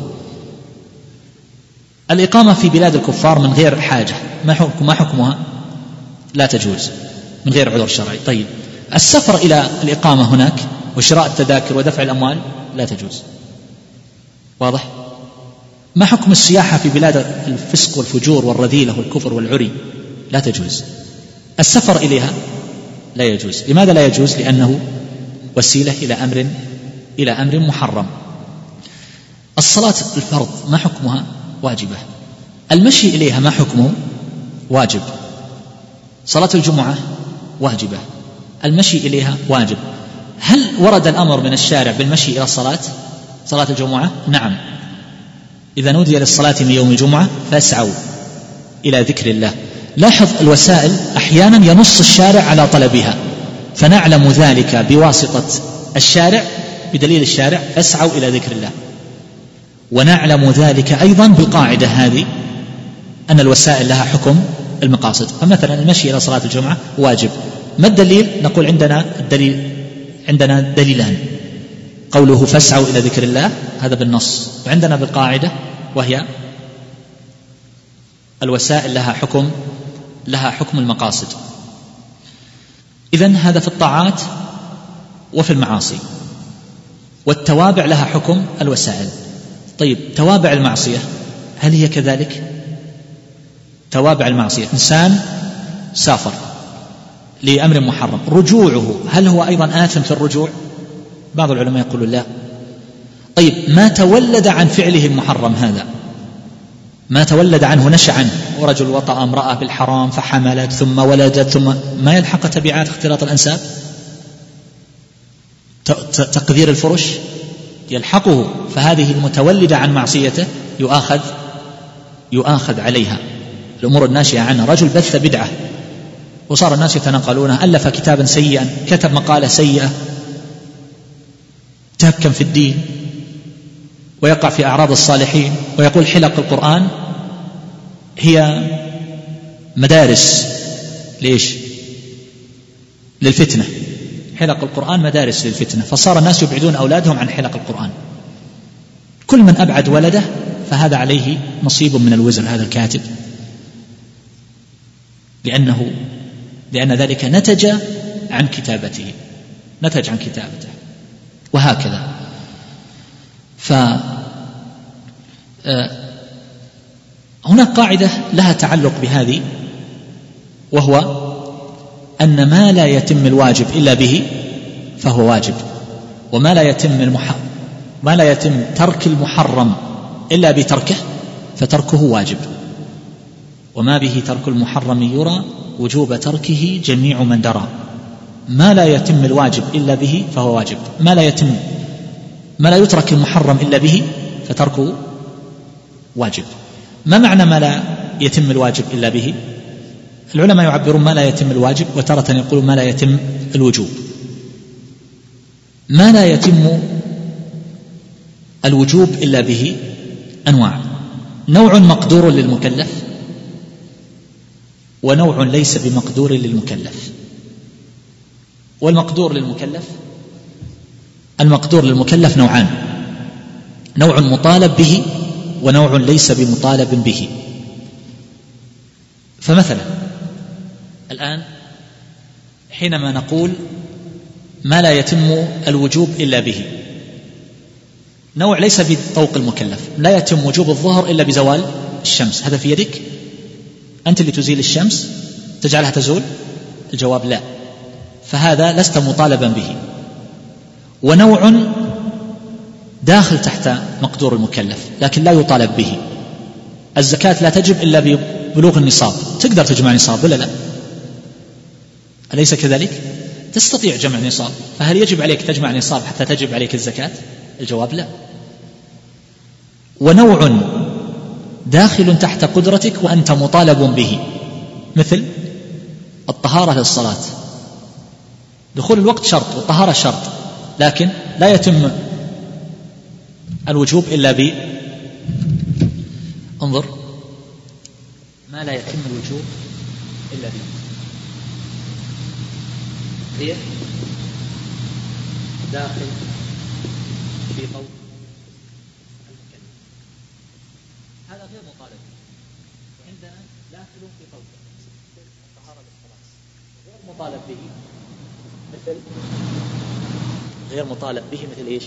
الإقامة في بلاد الكفار من غير حاجة ما حكم ما حكمها؟ لا تجوز من غير عذر شرعي. طيب السفر إلى الإقامة هناك وشراء التذاكر ودفع الأموال لا تجوز. واضح؟ ما حكم السياحة في بلاد الفسق والفجور والرذيلة والكفر والعري؟ لا تجوز. السفر إليها لا يجوز. لماذا لا يجوز؟ لأنه وسيلة إلى أمر إلى أمر محرم. الصلاة الفرض ما حكمها؟ واجبة. المشي إليها ما حكمه؟ واجب. صلاة الجمعة واجبة، المشي إليها واجب. هل ورد الأمر من الشارع بالمشي إلى الصلاة صلاة الجمعة؟ نعم. إذا نودي للصلاة من يوم الجمعة فاسعوا إلى ذكر الله. لاحظ الوسائل أحيانا ينص الشارع على طلبها، فنعلم ذلك بواسطة الشارع بدليل الشارع فاسعوا إلى ذكر الله، ونعلم ذلك أيضا بالقاعدة هذه أن الوسائل لها حكم المقاصد. فمثلا المشي إلى صلاة الجمعة واجب. ما الدليل؟ نقول عندنا الدليل عندنا دليلان: قوله فاسعوا إلى ذكر الله هذا بالنص، وعندنا بالقاعدة وهي الوسائل لها حكم لها حكم المقاصد. إذن هذا في الطاعات وفي المعاصي، والتوابع لها حكم الوسائل. طيب توابع المعصية هل هي كذلك؟ توابع المعصية إنسان سافر لأمر محرم، رجوعه هل هو أيضا آثم في الرجوع؟ بعض العلماء يقولون لا. طيب ما تولد عن فعله المحرم هذا، ما تولد عنه نشأ عنه، ورجل وطأ امرأة بالحرام فحملت ثم ولدت ثم ما يلحق تبعات اختلاط الأنساب؟ تقدير الفرش يلحقه، فهذه المتولدة عن معصيته يؤاخذ يؤاخذ عليها. الأمور الناشئة عنه رجل بث بدعة وصار الناس يتناقلونه، ألف كتابا سيئا، كتب مقالة سيئة، تهكم في الدين ويقع في أعراض الصالحين، ويقول حلق القرآن هي مدارس ليش؟ للفتنة. حلق القرآن مدارس للفتنة، فصار الناس يبعدون أولادهم عن حلق القرآن. كل من أبعد ولده فهذا عليه نصيب من الوزر، هذا الكاتب، لأنه لأن ذلك نتج عن كتابته نتج عن كتابته وهكذا. فهنا قاعدة لها تعلق بهذه، وهو أن ما لا يتم الواجب إلا به فهو واجب، وما لا يتم المح... ما لا يتم ترك المحرم إلا بتركه فتركه واجب، وما به ترك المحرم يرى وجوب تركه جميع من درى. ما لا يتم الواجب إلا به فهو واجب، ما لا يتم ما لا يترك المحرم إلا به فتركه واجب. ما معنى ما لا يتم الواجب إلا به؟ العلماء يعبرون ما لا يتم الواجب، وتارة يقولون ما لا يتم الوجوب. ما لا يتم الوجوب إلا به أنواع: نوع مقدور للمكلف، ونوع ليس بمقدور للمكلف. والمقدور للمكلف المقدور للمكلف نوعان: نوع مطالب به ونوع ليس بمطالب به. فمثلا الآن حينما نقول ما لا يتم الوجوب إلا به، نوع ليس في طوق المكلف، لا يتم وجوب الظهر إلا بزوال الشمس، هذا في يدك أنت اللي تزيل الشمس تجعلها تزول؟ الجواب لا، فهذا لست مطالبا به. ونوع داخل تحت مقدور المكلف لكن لا يطالب به: الزكاة لا تجب إلا ببلوغ النصاب. تقدر تجمع نصاب ولا لا؟ أليس كذلك؟ تستطيع جمع نصاب، فهل يجب عليك تجمع نصاب حتى تجب عليك الزكاة؟ الجواب لا. ونوع داخل تحت قدرتك وأنت مطالب به، مثل الطهارة للصلاة، دخول الوقت شرط والطهارة شرط، لكن لا يتم الوجوب إلا ب انظر ما لا يتم الوجوب إلا به هي داخل في طوق المكلف، هذا غير مطالب، وعندنا داخل في طوق الطهارة للصلاة غير مطالب به، مثل غير مطالب به مثل إيش؟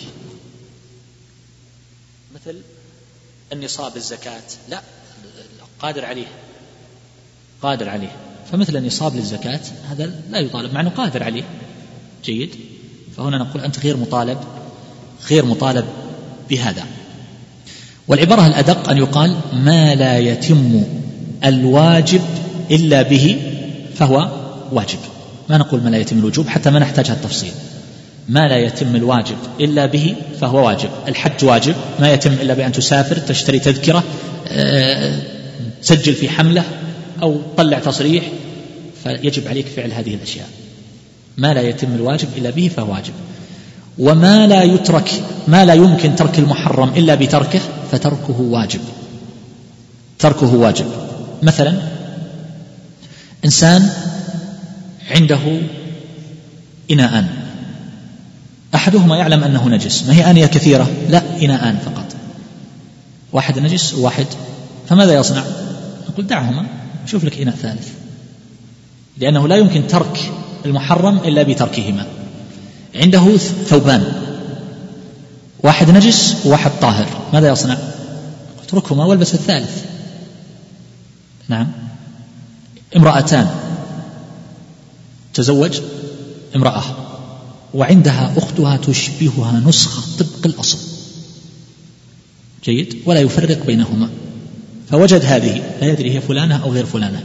مثل النصاب الزكاة، لا قادر عليه قادر عليه فمثل النصاب للزكاة هذا لا يطالب مع أنه قادر عليه. جيد، فهنا نقول أنت غير مطالب غير مطالب بهذا. والعبارة الأدق أن يقال ما لا يتم الواجب إلا به فهو واجب، ما نقول ما لا يتم الوجوب حتى ما نحتاجها التفصيل. ما لا يتم الواجب إلا به فهو واجب. الحج واجب، ما يتم إلا بأن تسافر، تشتري تذكرة، تسجل في حملة أو طلع تصريح، فيجب عليك فعل هذه الأشياء. ما لا يتم الواجب إلا به فهو واجب. وما لا يترك ما لا يمكن ترك المحرم إلا بتركه فتركه واجب تركه واجب. مثلا إنسان عنده إناءان، أحدهما يعلم أنه نجس، ما هي آنية كثيرة؟ لا، إناءان فقط، واحد نجس وواحد، فماذا يصنع؟ نقول دعهما، شوف لك إناء ثالث، لأنه لا يمكن ترك المحرم إلا بتركهما. عنده ثوبان، واحد نجس وواحد طاهر، ماذا يصنع؟ اتركهما والبس الثالث. نعم. امرأتان، تزوج امرأة وعندها أختها تشبهها نسخة طبق الأصل، جيد، ولا يفرق بينهما، فوجد هذه لا يدري هي فلانة أو غير فلانة،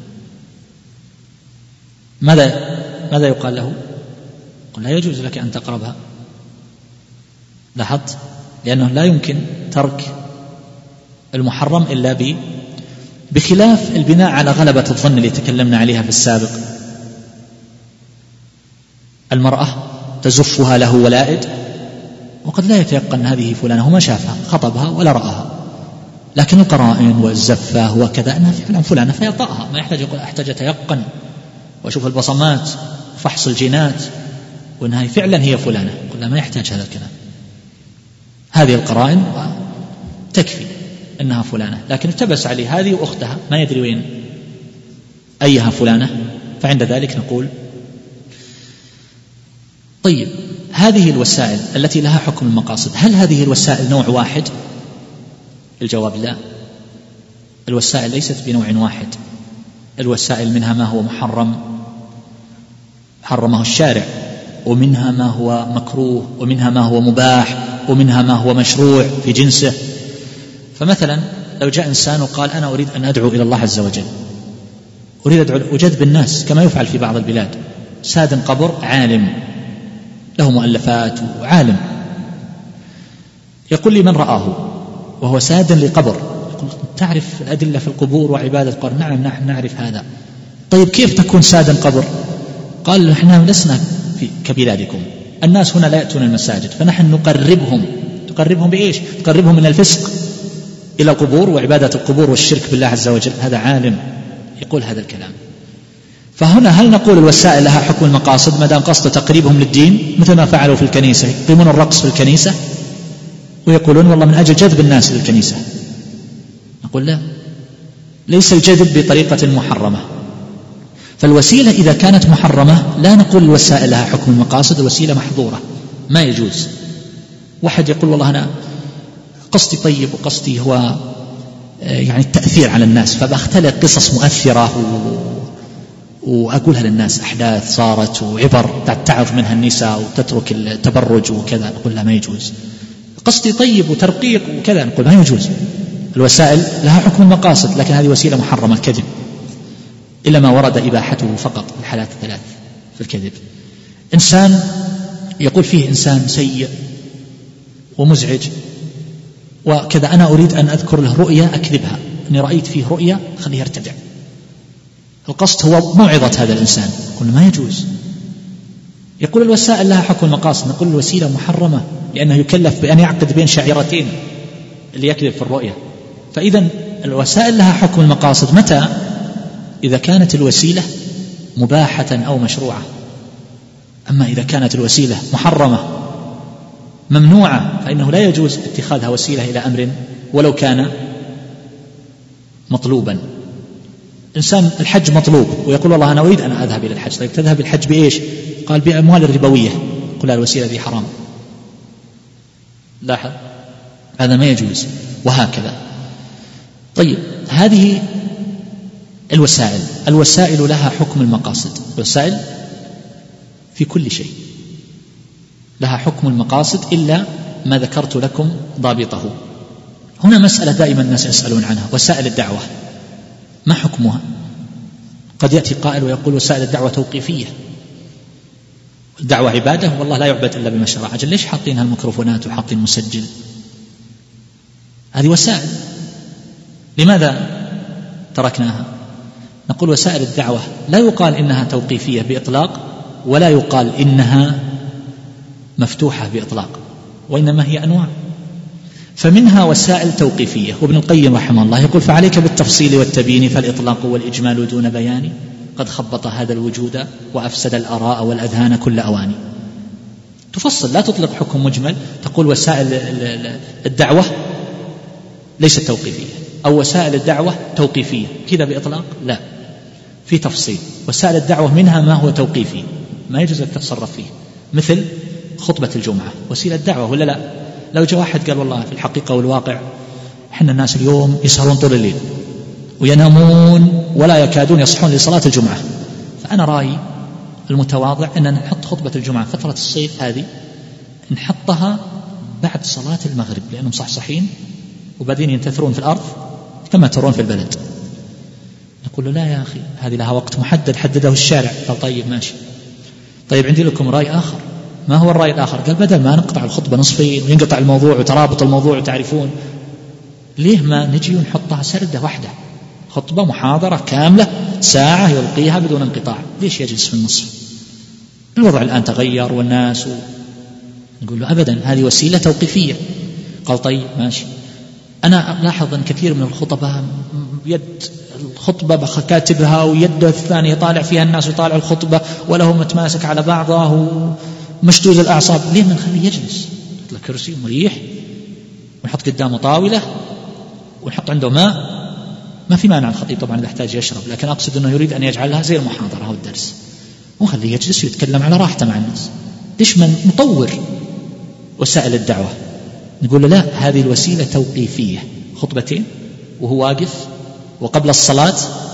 ماذا ماذا يقال له؟ قل لا يجوز لك أن تقربها. لاحظت؟ لأنه لا يمكن ترك المحرم إلا ب بخلاف البناء على غلبة الظن اللي تكلمنا عليها في السابق. المرأة تزفها له ولائد وقد لا يتيقن هذه فلانة، وما شافها، خطبها ولا رآها، لكن القرائن والزفة وكذا أنها فعلا فلانة فيطأها، ما يحتاج يقول أحتاج أتيقن وأشوف البصمات وفحص الجينات وأنها فعلا هي فلانة، قلنا ما يحتاج هذا الكلام، هذه القرائن تكفي أنها فلانة، لكن التبس عليه هذه وأختها ما يدري وين أيها فلانة، فعند ذلك نقول طيب هذه الوسائل التي لها حكم المقاصد، هل هذه الوسائل نوع واحد؟ الجواب لا، الوسائل ليست بنوع واحد، الوسائل منها ما هو محرم حرمه الشارع، ومنها ما هو مكروه، ومنها ما هو مباح، ومنها ما هو مشروع في جنسه. فمثلا لو جاء إنسان وقال أنا أريد أن أدعو إلى الله عز وجل، أريد أدعو وجذب الناس كما يفعل في بعض البلاد، ساد قبر عالم له مؤلفات وعالم، يقول لي من رآه وهو ساد لقبر، يقول تعرف الأدلة في القبور وعبادة القبر؟ نعم نحن نعرف هذا. طيب كيف تكون سادا قبر؟ قال نحن لسنا في كبلادكم، الناس هنا لا يأتون المساجد، فنحن نقربهم. تقربهم بإيش؟ تقربهم من الفسق إلى القبور وعبادة القبور والشرك بالله عز وجل. هذا عالم يقول هذا الكلام. فهنا هل نقول الوسائل لها حكم المقاصد ما دام قصد تقريبهم للدين، مثل ما فعلوا في الكنيسة، يقيمون الرقص في الكنيسة ويقولون والله من أجل جذب الناس للكنيسة؟ نقول لا، ليس الجذب بطريقة محرمة. فالوسيلة إذا كانت محرمة لا نقول الوسائل لها حكم المقاصد، الوسيلة محظورة ما يجوز. واحد يقول والله أنا قصدي طيب وقصدي هو يعني التأثير على الناس، فبختلق قصص مؤثرة وأقولها للناس، أحداث صارت وعبر تتعظ منها النساء وتترك التبرج وكذا، نقول لا ما يجوز. قصدي طيب وترقيق وكذا، نقول ما يجوز. الوسائل لها حكم المقاصد، لكن هذه وسيلة محرمة الكذب، إلا ما ورد إباحته فقط، الحالات الثلاث في الكذب. إنسان يقول فيه إنسان سيء ومزعج وكذا، أنا أريد أن أذكر له رؤيا أكذبها، أني رأيت فيه رؤيا خليه يرتدع. القصد هو موعظة هذا الإنسان، قلنا ما يجوز. يقول الوسائل لها حكم المقاصد، نقول الوسيلة محرمة لأنه يكلف بأن يعقد بين شعيرتين اللي يكذب في الرؤيا. فإذا الوسائل لها حكم المقاصد متى؟ إذا كانت الوسيلة مباحة أو مشروعة. أما إذا كانت الوسيلة محرمة ممنوعة فإنه لا يجوز اتخاذها وسيلة إلى أمر ولو كان مطلوبا. إنسان الحج مطلوب ويقول والله أنا أريد أن أذهب إلى الحج، طيب تذهب الحج بإيش؟ قال بأموال الربوية، قل الوسيلة ذي حرام، لاحظ هذا ما يجوز، وهكذا. طيب هذه الوسائل، الوسائل لها حكم المقاصد، الوسائل في كل شيء لها حكم المقاصد إلا ما ذكرت لكم ضابطه. هنا مسألة دائما الناس يسألون عنها، وسائل الدعوة ما حكمها؟ قد يأتي قائل ويقول وسائل الدعوة توقيفية، الدعوة عبادة والله لا يعبد إلا بما شرع، أجل ليش حاطين هالميكروفونات وحاطين مسجل؟ هذه وسائل، لماذا تركناها؟ نقول وسائل الدعوة لا يقال إنها توقيفية بإطلاق، ولا يقال إنها مفتوحة بإطلاق، وإنما هي أنواع. فمنها وسائل توقيفية، وابن القيم رحمه الله يقول فعليك بالتفصيل والتبيين، فالإطلاق والإجمال دون بيان قد خبط هذا الوجود وأفسد الآراء والأذهان كل أواني. تفصل، لا تطلق حكم مجمل تقول وسائل الدعوة ليست توقيفية أو وسائل الدعوة توقيفية كذا بإطلاق، لا، في تفصيل. وسائل الدعوة منها ما هو توقيفي ما يجوز أن تتصرف فيه، مثل خطبة الجمعة وسيلة دعوة ولا لا؟ لو جاء واحد قال والله في الحقيقة والواقع إحنا الناس اليوم يسهرون طول الليل وينامون ولا يكادون يصحون لصلاة الجمعة، فأنا رأيي المتواضع أن نحط خطبة الجمعة فترة الصيف هذه نحطها بعد صلاة المغرب، لأنهم صحصحين وبعدين ينتثرون في الأرض كما ترون في البلد. نقول له لا يا أخي، هذه لها وقت محدد حدده الشارع. قال طيب ماشي. طيب عندي لكم رأي آخر. ما هو الرأي الآخر؟ قال بدل ما نقطع الخطبة نصفين وينقطع الموضوع وترابط الموضوع وتعرفون، ليه ما نجي ونحطها سردة واحدة، خطبة محاضرة كاملة ساعة يلقيها بدون انقطاع، ليش يجلس في النصف؟ الوضع الآن تغير والناس و... نقول له أبدا، هذه وسيلة توقيفية. قال طيب ماشي. أنا ألاحظ أن كثير من الخطباء يد الخطبة كاتبها ويده الثانية طالع فيها الناس وطالع الخطبة وله متماسك على بعضه ومشدود الأعصاب، ليه ما نخليه يجلس؟ نحط له كرسي مريح ونحط قدامه طاولة ونحط عنده ماء، ما في مانع الخطيب طبعا إذا احتاج يشرب، لكن أقصد أنه يريد أن يجعلها زي المحاضرة أو الدرس، ونخليه يجلس ويتكلم على راحته مع الناس. ليش ما نطور وسائل الدعوة؟ نقول له لا، هذه الوسيلة توقيفية، خطبتين وهو واقف، وقبل الصلاة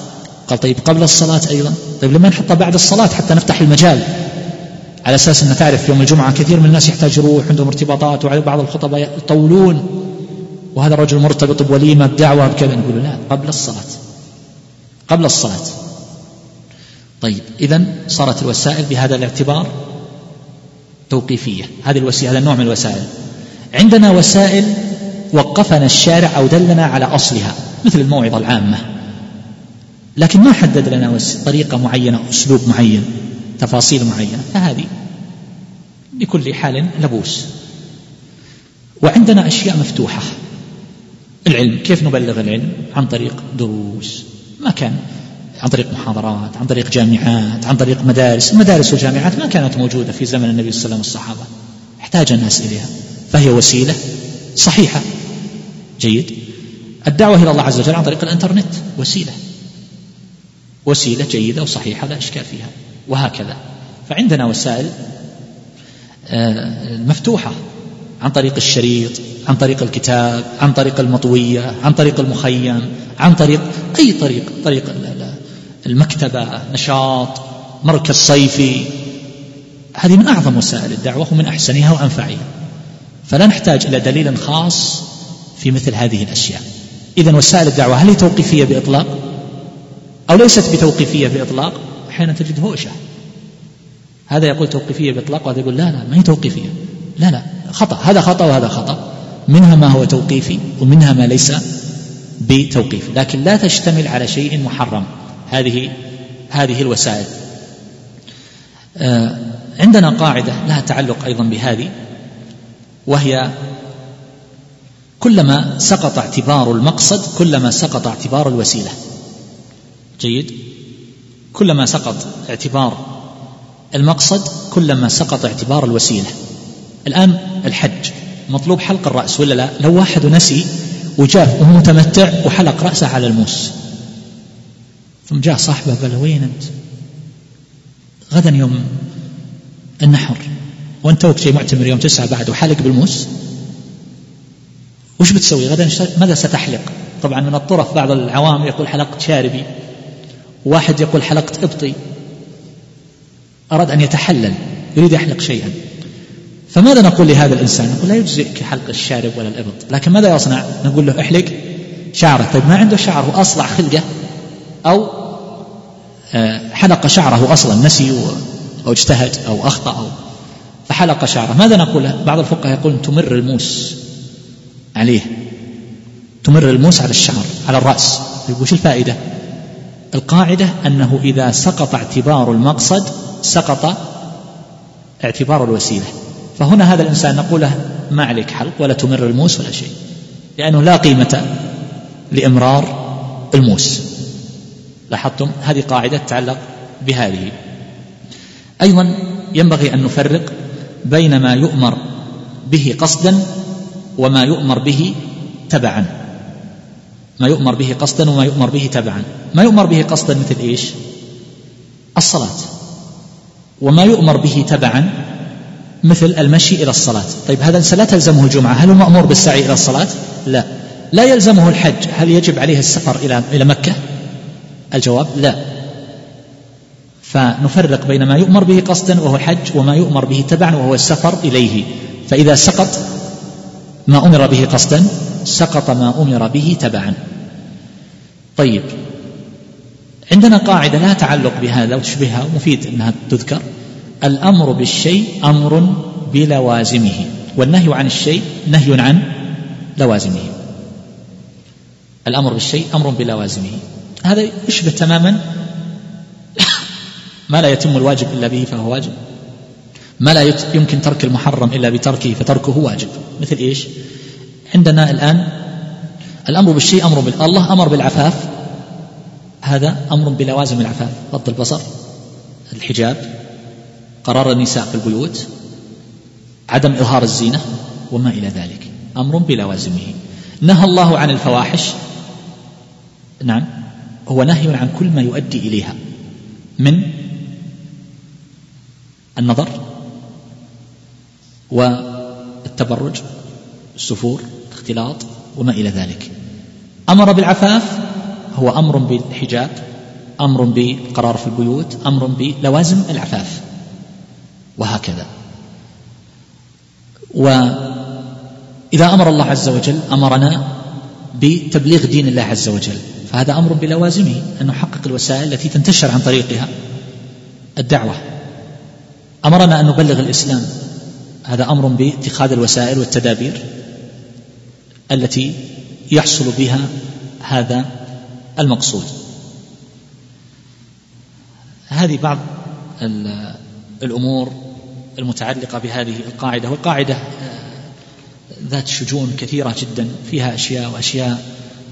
قال طيب قبل الصلاة أيضا، طيب لما نحطها بعد الصلاة حتى نفتح المجال، على أساس أن تعرف يوم الجمعة كثير من الناس يحتاج يروح عندهم ارتباطات، وعلى بعض الخطباء يطولون، وهذا الرجل مرتبط بوليمة بدعوة بكذا، نقول لا قبل الصلاة، قبل الصلاة. طيب إذن صارت الوسائل بهذا الاعتبار توقيفية، هذه الوسيلة، هذا النوع من الوسائل. عندنا وسائل وقفنا الشارع أو دلنا على أصلها مثل الموعظة العامة، لكن ما حدد لنا طريقة معينة، أسلوب معين، تفاصيل معينة، فهذه بكل حال لبوس. وعندنا أشياء مفتوحة، العلم كيف نبلغ العلم؟ عن طريق دروس، ما كان عن طريق محاضرات، عن طريق جامعات، عن طريق مدارس. المدارس والجامعات ما كانت موجودة في زمن النبي صلى الله عليه وسلم والصحابة، احتاج الناس إليها، فهي وسيلة صحيحة. جيد. الدعوة إلى الله عز وجل عن طريق الإنترنت وسيلة، وسيلة جيدة وصحيحة لا إشكال فيها، وهكذا. فعندنا وسائل مفتوحة عن طريق الشريط، عن طريق الكتاب، عن طريق المطوية، عن طريق المخيم، عن طريق أي طريق، طريق المكتبة، نشاط، مركز صيفي. هذه من أعظم وسائل الدعوة ومن أحسنها وأنفعها، فلا نحتاج إلى دليل خاص في مثل هذه الأشياء. إذن وسائل الدعوة هل هي توقيفية بإطلاق أو ليست بتوقيفية بإطلاق؟ أحيانا تجد هوشة، هذا يقول توقيفية بإطلاق وهذا يقول لا لا ما هي توقيفية، لا لا خطأ، هذا خطأ وهذا خطأ، منها ما هو توقيفي ومنها ما ليس بتوقيف، لكن لا تشتمل على شيء محرم. هذه هذه الوسائل. آه عندنا قاعدة لها تعلق أيضا بهذه، وهي كلما سقط اعتبار المقصد كلما سقط اعتبار الوسيلة. جيد. كلما سقط اعتبار المقصد كلما سقط اعتبار الوسيلة. الآن الحج مطلوب حلق الرأس ولا لا؟ لو واحد نسي وجاء وهو متمتع وحلق رأسه على الموس، ثم جاء صاحبه قال وين أنت؟ غدا يوم النحر وأنت توك جاي معتمر يوم تسعة بعد وحلق بالموس، وش بتسوي غدا؟ ماذا ستحلق؟ طبعا من الطرف بعض العوام يقول حلقت شاربي، واحد يقول حلقت إبطي، أراد أن يتحلل يريد يحلق شيئا، فماذا نقول لهذا الإنسان؟ نقول لا يجزئك حلق الشارب ولا الإبط، لكن ماذا يصنع؟ نقول له احلق شعره. طيب ما عنده شعر، هو أصلع خلقه أو حلق شعره أصلا، نسي أو اجتهد أو أخطأ أو فحلق شعره، ماذا نقول له؟ بعض الفقهاء يقول تمر الموس عليه، تمر الموس على الشعر على الرأس. يقول وش الفائدة؟ القاعدة أنه إذا سقط اعتبار المقصد سقط اعتبار الوسيلة، فهنا هذا الإنسان نقول له ما عليك حلق ولا تمر الموس ولا شيء، لأنه لا قيمة لإمرار الموس. لاحظتم؟ هذه قاعدة تتعلق بهذه. أيضا ينبغي أن نفرق بين ما يؤمر به قصدا وما يؤمر به تبعا. ما يؤمر به قصدا وما يؤمر به تبعا. ما يؤمر به قصدا مثل إيش؟ الصلاة. وما يؤمر به تبعا مثل المشي إلى الصلاة. طيب هذا لا تلزمه الجمعة، هل هو مأمور بالسعي إلى الصلاة؟ لا. لا يلزمه الحج، هل يجب عليه السفر إلى إلى مكة؟ الجواب لا. فنفرق بين ما يؤمر به قصدا وهو الحج وما يؤمر به تبعا وهو السفر إليه. فإذا سقط ما أمر به قصدا سقط ما أمر به تبعا. طيب عندنا قاعدة لا تعلق بهذا وتشبهها ومفيد أنها تذكر: الأمر بالشيء أمر بلوازمه، والنهي عن الشيء نهي عن لوازمه. الأمر بالشيء أمر بلوازمه، هذا يشبه تماما ما لا يتم الواجب إلا به فهو واجب، ما لا يمكن ترك المحرم إلا بتركه فتركه واجب. مثل إيش؟ عندنا الآن الأمر بالشيء أمر بال... الله أمر بالعفاف، هذا أمر بلوازم العفاف: غض البصر، الحجاب، قرار النساء في البيوت، عدم إظهار الزينة وما إلى ذلك، أمر بلوازمه. نهى الله عن الفواحش، نعم، هو نهي عن كل ما يؤدي إليها من النظر والتبرج، السفور، الاختلاط وما إلى ذلك. أمر بالعفاف هو أمر بالحجاب، أمر بقرار في البيوت، أمر بلوازم العفاف، وهكذا. وإذا أمر الله عز وجل أمرنا بتبليغ دين الله عز وجل، فهذا أمر بلوازمه، أن نحقق الوسائل التي تنتشر عن طريقها الدعوة. أمرنا أن نبلغ الإسلام، هذا أمر باتخاذ الوسائل والتدابير التي يحصل بها هذا المقصود. هذه بعض الأمور المتعلقة بهذه القاعدة، والقاعدة ذات شجون كثيرة جدا، فيها أشياء وأشياء،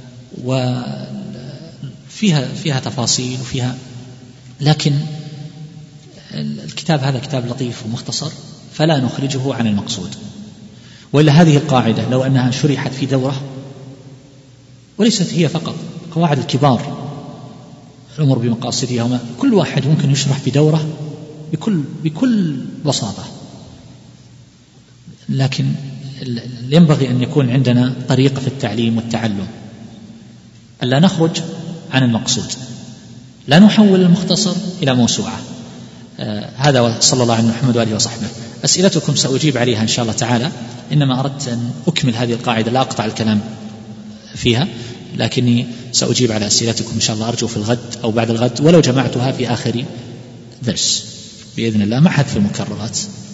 وفيها فيها تفاصيل وفيها، لكن الكتاب هذا كتاب لطيف ومختصر فلا نخرجه عن المقصود. وإلا هذه القاعدة لو أنها شرحت في دورة، وليست هي فقط، قواعد الكبار الأمور بمقاصدها، وما كل واحد ممكن يشرح في دورة بكل بكل بساطة، لكن ينبغي أن يكون عندنا طريقة في التعليم والتعلم، ألا نخرج عن المقصود، لا نحول المختصر إلى موسوعة. آه هذا وصلى الله على محمد وآله وصحبه. أسئلتكم سأجيب عليها إن شاء الله تعالى، إنما أردت أن أكمل هذه القاعدة، لا أقطع الكلام فيها، لكني سأجيب على أسئلتكم إن شاء الله، أرجو في الغد أو بعد الغد، ولو جمعتها في آخر درس بإذن الله مع حذف المكررات.